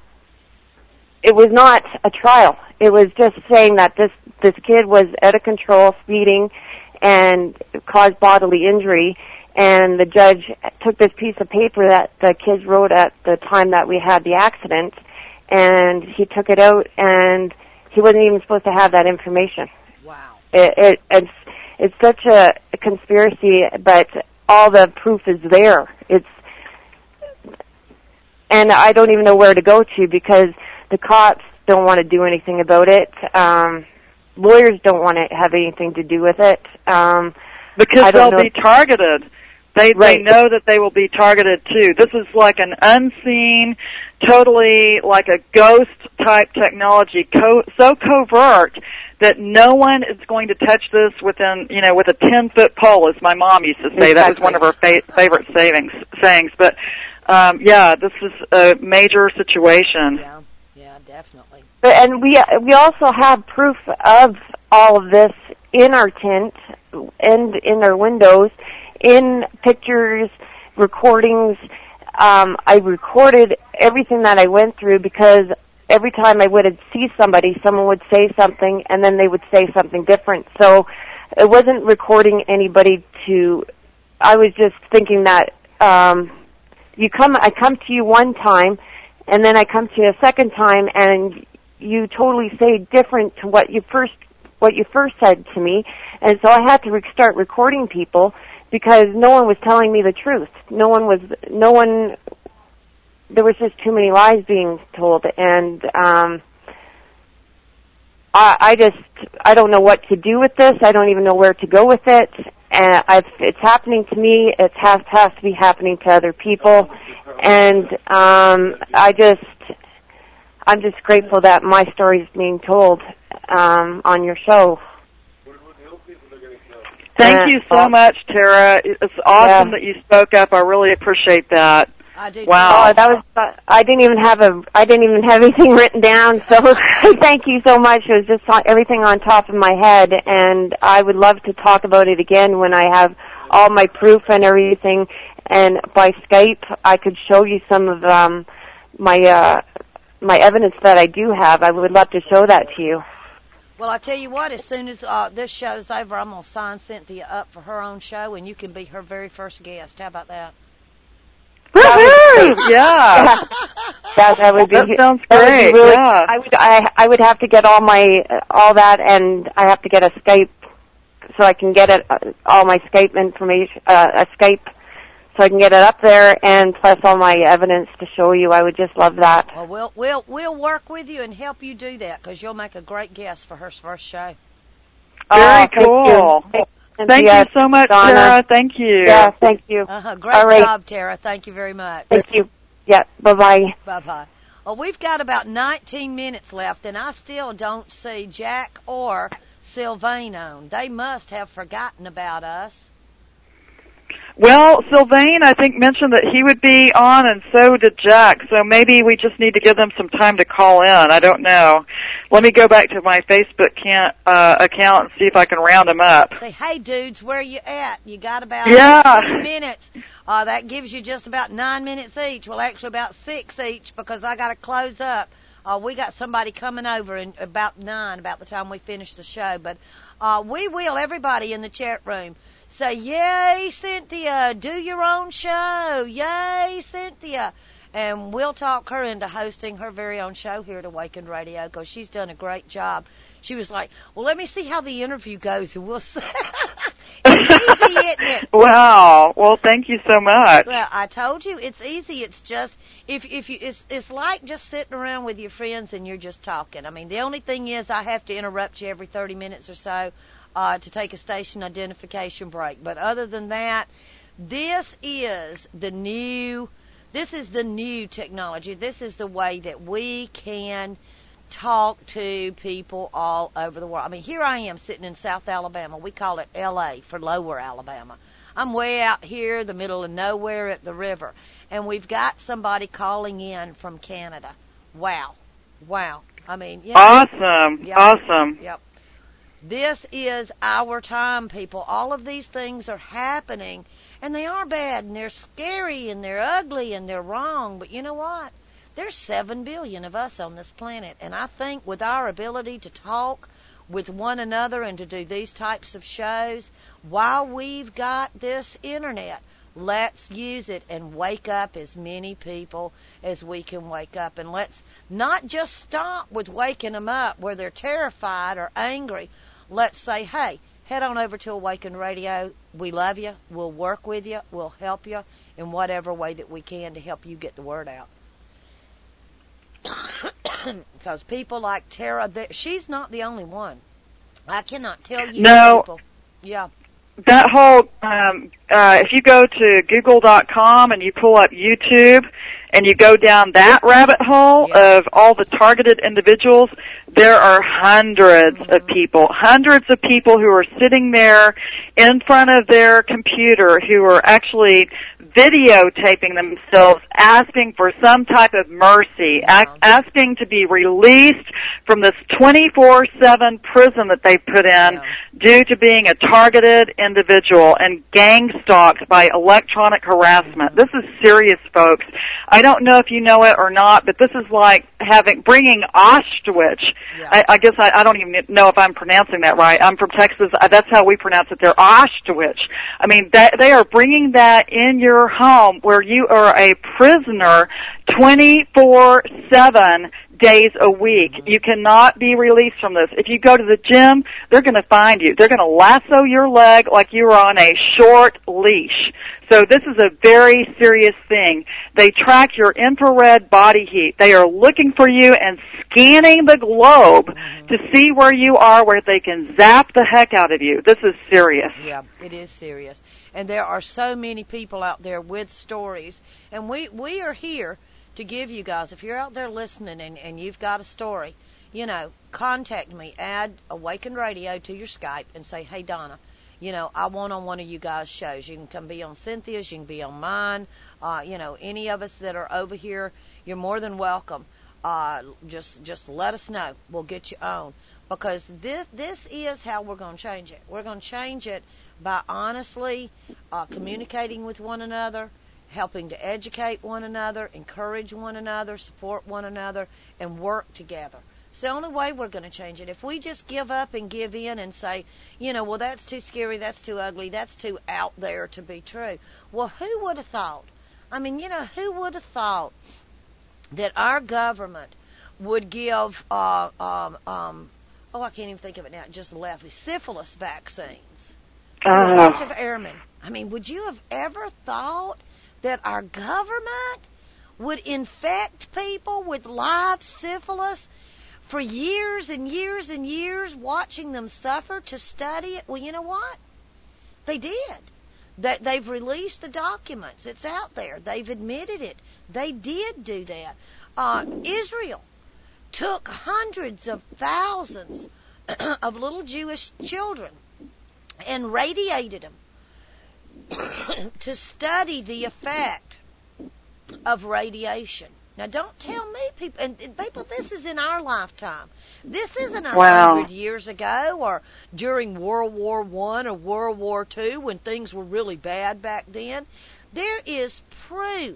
a trial. It was just saying that this kid was out of control, speeding, and caused bodily injury. And the judge took this piece of paper that the kids wrote at the time that we had the accident, and he took it out, and he wasn't even supposed to have that information. Wow. It's such a conspiracy, but all the proof is there. And I don't even know where to go to, because the cops don't want to do anything about it. Lawyers don't want to have anything to do with it. Because they'll be targeted. They know that they will be targeted too. This is like an unseen, totally like a ghost type technology, so covert that no one is going to touch this within, with a 10-foot pole, as my mom used to say. Exactly. That was one of her favorite sayings. But this is a major situation. Yeah, definitely. And we also have proof of all of this in our tent and in our windows, in pictures, recordings. I recorded everything that I went through, because every time I would see somebody, someone would say something, and then they would say something different. So it wasn't recording anybody I was just thinking that I come to you one time, and then I come to you a second time, and you totally say different to what you first said to me. And so I had to start recording people, because no one was telling me the truth. There was just too many lies being told, and I don't know what to do with this. I don't even know where to go with it. And it's happening to me. It has to be happening to other people, and I'm just grateful that my story is being told on your show. Thank you so much, Tara. It's awesome that you spoke up. I really appreciate that. I do. Wow. I didn't even have anything written down. So thank you so much. It was just everything on top of my head, and I would love to talk about it again when I have all my proof and everything. And by Skype, I could show you some of my evidence that I do have. I would love to show that to you. Well, I tell you what, as soon as this show's over, I'm going to sign Cynthia up for her own show, and you can be her very first guest. How about that? Woohoo! Yeah. That would be. That sounds great. Really, yeah. I would have to get all that, and I have to get a Skype, so I can get it all my Skype information, a Skype, so I can get it up there, and plus all my evidence to show you. I would just love that. Well, we'll work with you and help you do that, because you'll make a great guest for her first show. Very cool. Thank you so much, Donna. Tara. Thank you. Yeah, thank you. Great job, Tara. Thank you very much. Thank you. Yeah, bye-bye. Bye-bye. Well, we've got about 19 minutes left, and I still don't see Jack or Sylvain on. They must have forgotten about us. Well, Sylvain, I think, mentioned that he would be on, and so did Jack, so maybe we just need to give them some time to call in. I don't know. Let me go back to my Facebook account and see if I can round them up. Say, hey, dudes, where you at? You got about 10 minutes. That gives you just about 9 minutes each. Well, actually about 6 each, because I got to close up. We got somebody coming over in about 9, about the time we finish the show. But we will, everybody in the chat room, say, yay, Cynthia, do your own show. Yay, Cynthia. And we'll talk her into hosting her very own show here at Awakened Radio, because she's done a great job. She was like, well, let me see how the interview goes, and we'll see. It's easy, isn't it? Wow. Well, thank you so much. Well, I told you, it's easy. It's just, it's like just sitting around with your friends and you're just talking. I mean, the only thing is I have to interrupt you every 30 minutes or so. to take a station identification break. But other than that, this is the new technology. This is the way that we can talk to people all over the world. I mean, here I am sitting in South Alabama. We call it L.A. for Lower Alabama. I'm way out here, the middle of nowhere at the river. And we've got somebody calling in from Canada. Wow. I mean, you know, awesome. Yep, awesome. Yep. This is our time, people. All of these things are happening, and they are bad, and they're scary, and they're ugly, and they're wrong. But you know what? There's 7 billion of us on this planet, and I think with our ability to talk with one another and to do these types of shows, while we've got this internet, let's use it and wake up as many people as we can wake up. And let's not just stop with waking them up where they're terrified or angry. Let's say, hey, head on over to Awaken Radio. We love you. We'll work with you. We'll help you in whatever way that we can to help you get the word out. Because people like Tara, she's not the only one. I cannot tell you people. Yeah. That whole, if you go to Google.com and you pull up YouTube and you go down that rabbit hole of all the targeted individuals, there are hundreds of people who are sitting there in front of their computer who are actually videotaping themselves, asking for some type of mercy, asking to be released from this 24/7 prison that they put in due to being a targeted individual and gang stalked by electronic harassment. This is serious, folks. I don't know if you know it or not, but this is like bringing Auschwitz. I guess I don't even know if I'm pronouncing that right. I'm from Texas. That's how we pronounce it there, Auschwitz. I mean, they are bringing that in your home where you are a prisoner 24/7 days a week. You cannot be released from this. If you go to the gym, they're going to find you. They're going to lasso your leg like you were on a short leash. So this is a very serious thing. They track your infrared body heat. They are looking for you and scanning the globe to see where you are, where they can zap the heck out of you. This is serious. Yeah, it is serious. And there are so many people out there with stories. And we are here to give you guys, if you're out there listening and you've got a story, you know, contact me. Add Awaken Radio to your Skype and say, hey, Donna, you know, I want on one of you guys' shows. You can come be on Cynthia's, you can be on mine. You know, any of us that are over here, you're more than welcome. Just let us know. We'll get you on. Because this is how we're going to change it. We're going to change it by honestly communicating with one another, helping to educate one another, encourage one another, support one another, and work together. It's the only way we're going to change it. If we just give up and give in and say, you know, well, that's too scary, that's too ugly, that's too out there to be true. Well, who would have thought? I mean, you know, who would have thought that our government would give, I can't even think of it now, it just left me, syphilis vaccines to a bunch of airmen. I mean, would you have ever thought that our government would infect people with live syphilis for years and years and years, watching them suffer to study it? Well, you know what? They did. They've released the documents. It's out there. They've admitted it. They did do that. Israel took hundreds of thousands of little Jewish children and radiated them to study the effect of radiation. Now, don't tell me, people, this is in our lifetime. This isn't 100 years ago or during World War I or World War II when things were really bad back then. There is proof.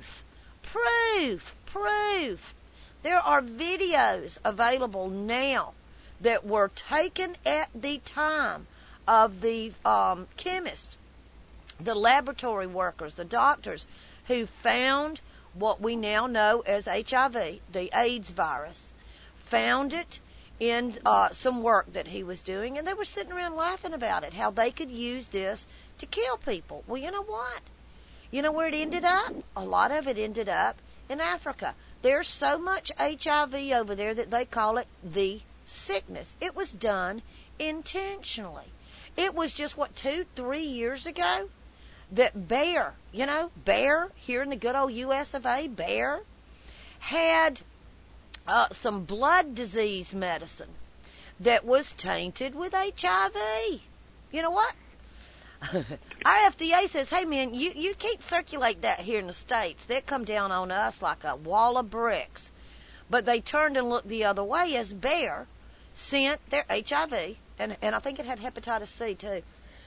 There are videos available now that were taken at the time of the chemists, the laboratory workers, the doctors who found what we now know as HIV, the AIDS virus, found it in some work that he was doing, and they were sitting around laughing about it, how they could use this to kill people. Well, you know what? You know where it ended up? A lot of it ended up in Africa. There's so much HIV over there that they call it the sickness. It was done intentionally. it was just, 2-3 years ago that Bayer here in the good old U.S. of A., Bayer had some blood disease medicine that was tainted with HIV. You know what? Our FDA says, hey, man, you can't circulate that here in the States. They'll come down on us like a wall of bricks. But they turned and looked the other way as Bayer sent their HIV, and I think it had hepatitis C, too,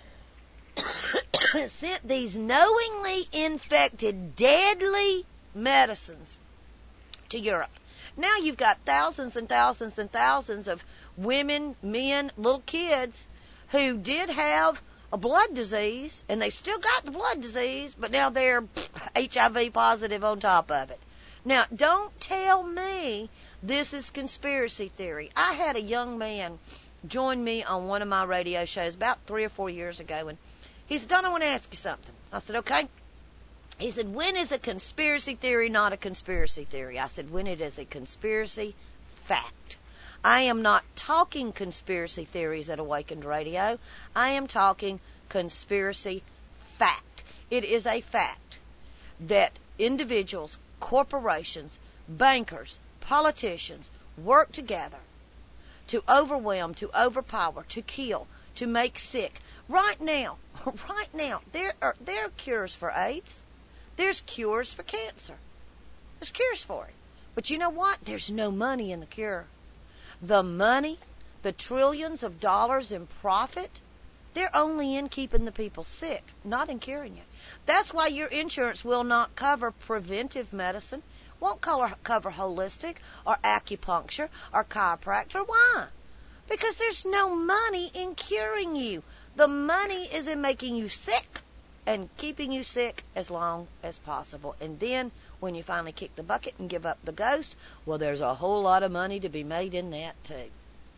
sent these knowingly infected, deadly medicines to Europe. Now you've got thousands and thousands and thousands of women, men, little kids who did have a blood disease, and they've still got the blood disease, but now they're HIV positive on top of it. Now, don't tell me this is conspiracy theory. I had a young man join me on one of my radio shows about 3 or 4 years ago, and he said, Don, I want to ask you something. I said, okay. He said, when is a conspiracy theory not a conspiracy theory? I said, when it is a conspiracy fact. I am not talking conspiracy theories at Awakened Radio. I am talking conspiracy fact. It is a fact that individuals, corporations, bankers, politicians work together to overwhelm, to overpower, to kill, to make sick. Right now, there are cures for AIDS. There's cures for cancer. There's cures for it. But you know what? There's no money in the cure. The money, the trillions of dollars in profit, they're only in keeping the people sick, not in curing you. That's why your insurance will not cover preventive medicine, won't cover holistic or acupuncture or chiropractor. Why? Because there's no money in curing you. The money is in making you sick and keeping you sick as long as possible. And then, when you finally kick the bucket and give up the ghost, well, there's a whole lot of money to be made in that, too.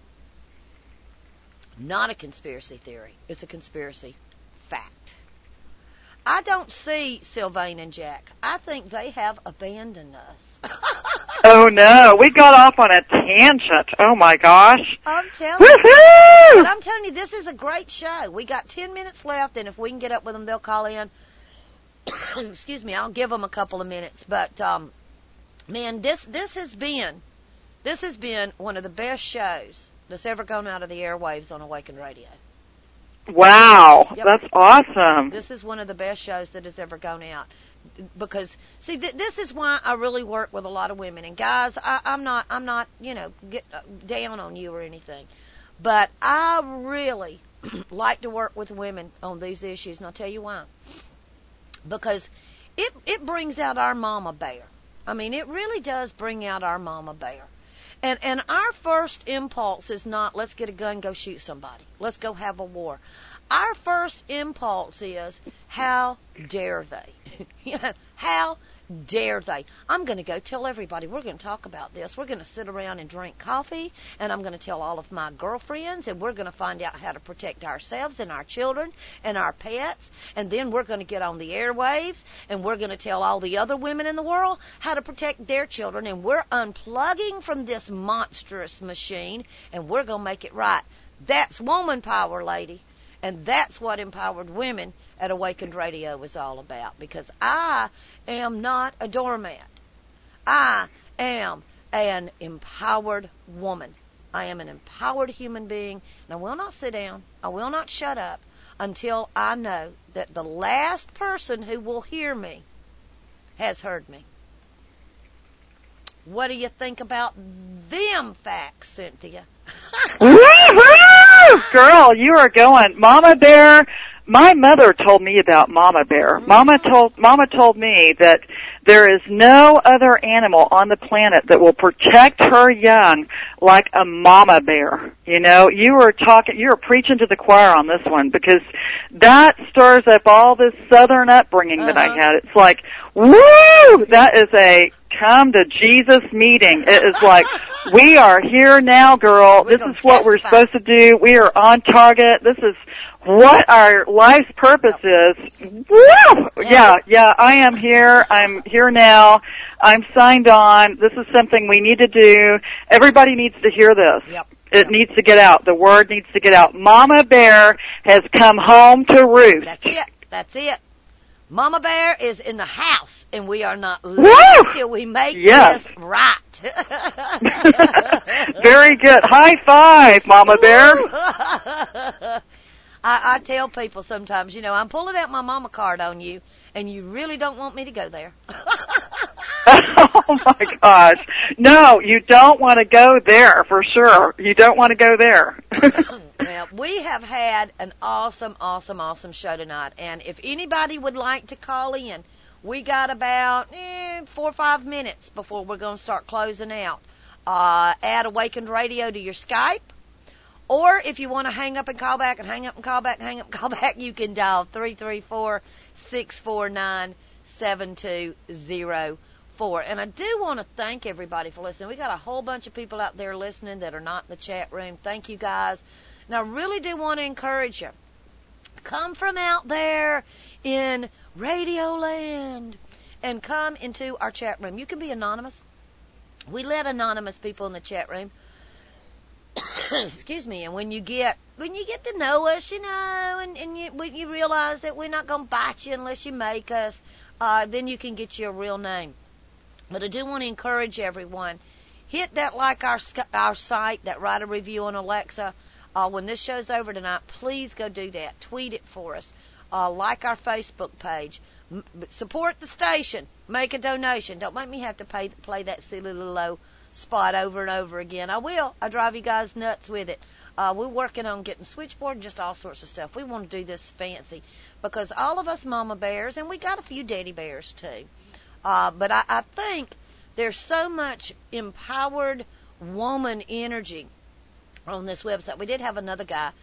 Not a conspiracy theory. It's a conspiracy fact. I don't see Sylvain and Jack. I think they have abandoned us. Oh, no. We got off on a tangent. Oh, my gosh. I'm telling you. But I'm telling you, this is a great show. We got 10 minutes left, and if we can get up with them, they'll call in. Excuse me, I'll give them a couple of minutes. But, man, this has been one of the best shows that's ever gone out of the airwaves on Awakened Radio. Wow, yep. That's awesome. This is one of the best shows that has ever gone out. Because, see, this is why I really work with a lot of women. And guys, I'm not, get down on you or anything. But I really like to work with women on these issues, and I'll tell you why. Because it brings out our mama bear. I mean, it really does bring out our mama bear. And our first impulse is not, let's get a gun, go shoot somebody. Let's go have a war. Our first impulse is, how dare they? How dare they? I'm going to go tell everybody. We're going to talk about this. We're going to sit around and drink coffee, and I'm going to tell all of my girlfriends, and we're going to find out how to protect ourselves and our children and our pets, and then we're going to get on the airwaves, and we're going to tell all the other women in the world how to protect their children, and we're unplugging from this monstrous machine, and we're going to make it right. That's woman power, lady. And that's what Empowered Women at Awakened Radio is all about. Because I am not a doormat. I am an empowered woman. I am an empowered human being. And I will not sit down. I will not shut up until I know that the last person who will hear me has heard me. What do you think about them facts, Cynthia? Woo-hoo! Girl, you are going. Mama Bear, my mother told me about Mama Bear. Mm-hmm. Mama told me that there is no other animal on the planet that will protect her young like a mama bear. You know, you were preaching to the choir on this one, because that stirs up all this southern upbringing that I had. It's like, woo! That is a come to Jesus meeting. It is like, we are here now, girl. This is what we're supposed to do. We are on target. This is what our life's purpose is. Woo! Yeah, I am here. I'm here now. I'm signed on. This is something we need to do. Everybody needs to hear this. Yep. It needs to get out. The word needs to get out. Mama Bear has come home to roost. That's it. Mama Bear is in the house, and we are not leaving until we make this right. Very good. High five, Mama Bear. I tell people sometimes, I'm pulling out my mama card on you, and you really don't want me to go there. Oh, my gosh. No, you don't want to go there, for sure. You don't want to go there. Well, we have had an awesome show tonight, and if anybody would like to call in, we got about 4 or 5 minutes before we're going to start closing out. Add Awakened Radio to your Skype, or if you want to hang up and call back and hang up and call back and hang up and call back, you can dial 334-649-7204. And I do want to thank everybody for listening. We got a whole bunch of people out there listening that are not in the chat room. Thank you, guys. And I really do want to encourage you. Come from out there in Radio Land and come into our chat room. You can be anonymous. We let anonymous people in the chat room. Excuse me. And when you get to know us, and you realize that we're not going to bite you unless you make us, then you can get you a real name. But I do want to encourage everyone, hit that our site, that write a review on Alexa. When this show's over tonight, please go do that. Tweet it for us. Like our Facebook page. Support the station. Make a donation. Don't make me have to play that silly little low spot over and over again. I will. I drive you guys nuts with it. We're working on getting switchboard and just all sorts of stuff. We want to do this fancy because all of us mama bears, and we got a few daddy bears too. But I think there's so much empowered woman energy on this website. We did have another guy,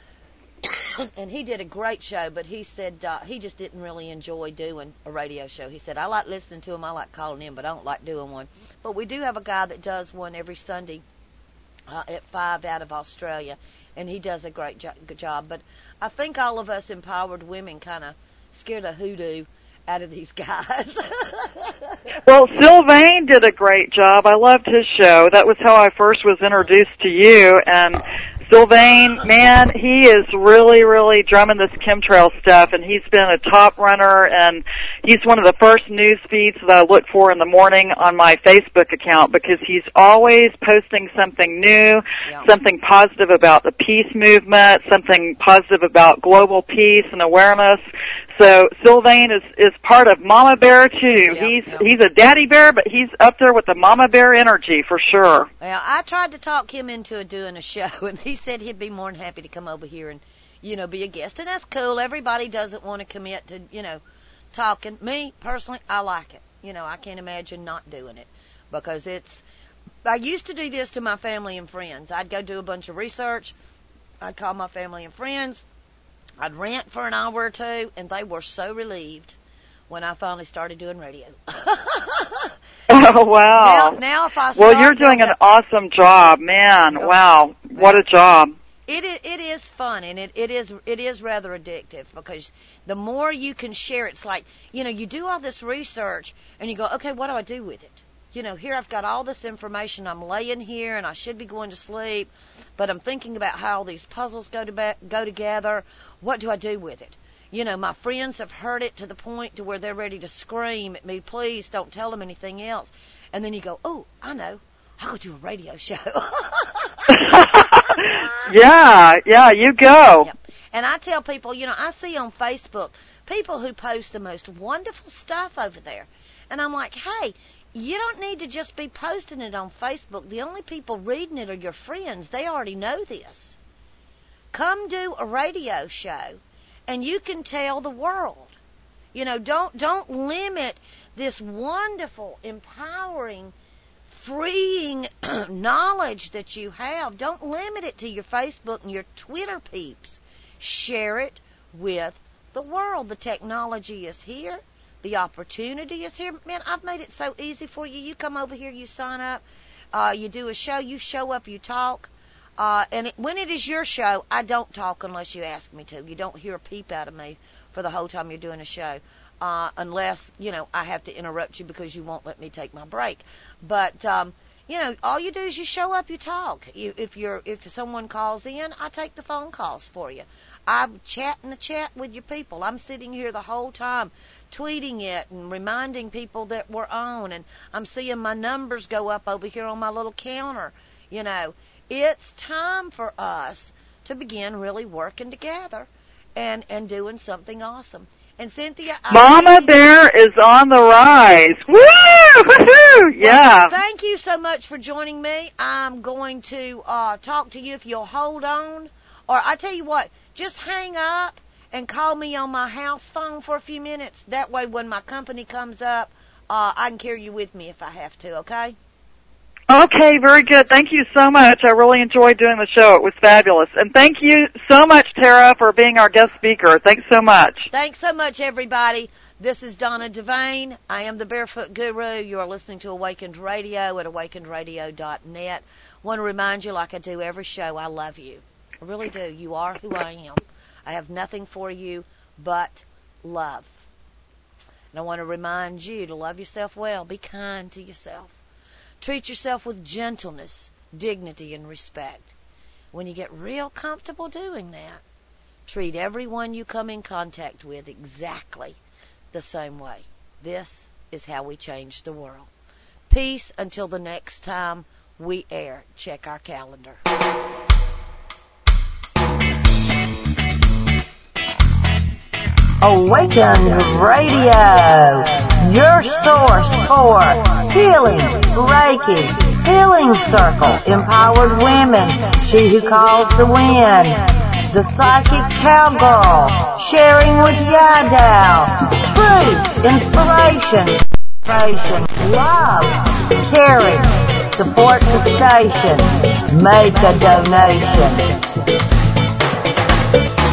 and he did a great show, but he said he just didn't really enjoy doing a radio show. He said, I like listening to him, I like calling in, but I don't like doing one. But we do have a guy that does one every Sunday at 5 out of Australia, and he does a great job. But I think all of us empowered women kind of scare the hoodoo out of these guys. Well, Sylvain did a great job. I loved his show. That was how I first was introduced to you. And Sylvain, man, he is really, really drumming this chemtrail stuff, and he's been a top runner, and he's one of the first news feeds that I look for in the morning on my Facebook account because he's always posting something new, something positive about the peace movement, something positive about global peace and awareness. So Sylvain is part of Mama Bear too. He's a daddy bear, but he's up there with the Mama Bear energy for sure. Well, I tried to talk him into doing a show, and he said he'd be more than happy to come over here and, be a guest. And that's cool. Everybody doesn't want to commit to, talking. Me, personally, I like it. I can't imagine not doing it because I used to do this to my family and friends. I'd go do a bunch of research. I'd call my family and friends. I'd rant for an hour or two, and they were so relieved when I finally started doing radio. Oh, wow. Now if I Well, you're doing an awesome job, man. Wow. What a job. It is fun, and it is rather addictive because the more you can share, it's like, you do all this research, and you go, okay, what do I do with it? Here I've got all this information. I'm laying here, and I should be going to sleep, but I'm thinking about how all these puzzles go together. What do I do with it? My friends have heard it to the point to where they're ready to scream at me, please don't tell them anything else. And then you go, oh, I know. I'll go do a radio show. Yeah, you go. Yep. And I tell people, I see on Facebook people who post the most wonderful stuff over there. And I'm like, hey, you don't need to just be posting it on Facebook. The only people reading it are your friends. They already know this. Come do a radio show, and you can tell the world. Don't limit this wonderful, empowering, freeing knowledge that you have. Don't limit it to your Facebook and your Twitter peeps. Share it with the world. The technology is here. The opportunity is here. Man, I've made it so easy for you. You come over here, you sign up, you do a show, you show up, you talk. When it is your show, I don't talk unless you ask me to. You don't hear a peep out of me for the whole time you're doing a show, unless, I have to interrupt you because you won't let me take my break. But, all you do is you show up, you talk. If someone calls in, I take the phone calls for you. I'm chatting the chat with your people. I'm sitting here the whole time tweeting it and reminding people that we're on, and I'm seeing my numbers go up over here on my little counter. It's time for us to begin really working together and doing something awesome. And Cynthia, Mama Bear is on the rise. Woo! Woohoo! Yeah. Well, thank you so much for joining me. I'm going to talk to you if you'll hold on. Or I tell you what, just hang up and call me on my house phone for a few minutes. That way when my company comes up, I can carry you with me if I have to, okay? Okay, very good. Thank you so much. I really enjoyed doing the show. It was fabulous. And thank you so much, Tara, for being our guest speaker. Thanks so much. Thanks so much, everybody. This is Donna Devane. I am the Barefoot Guru. You are listening to Awakened Radio at awakenedradio.net. Want to remind you, like I do every show, I love you. I really do. You are who I am. I have nothing for you but love. And I want to remind you to love yourself well. Be kind to yourself. Treat yourself with gentleness, dignity, and respect. When you get real comfortable doing that, treat everyone you come in contact with exactly the same way. This is how we change the world. Peace until the next time we air. Check our calendar. Awakened Radio, your source for healing, Reiki, healing circle, empowered women, she who calls the wind, the psychic cowgirl, sharing with Yadao, truth, inspiration, love, caring, support the station, make a donation.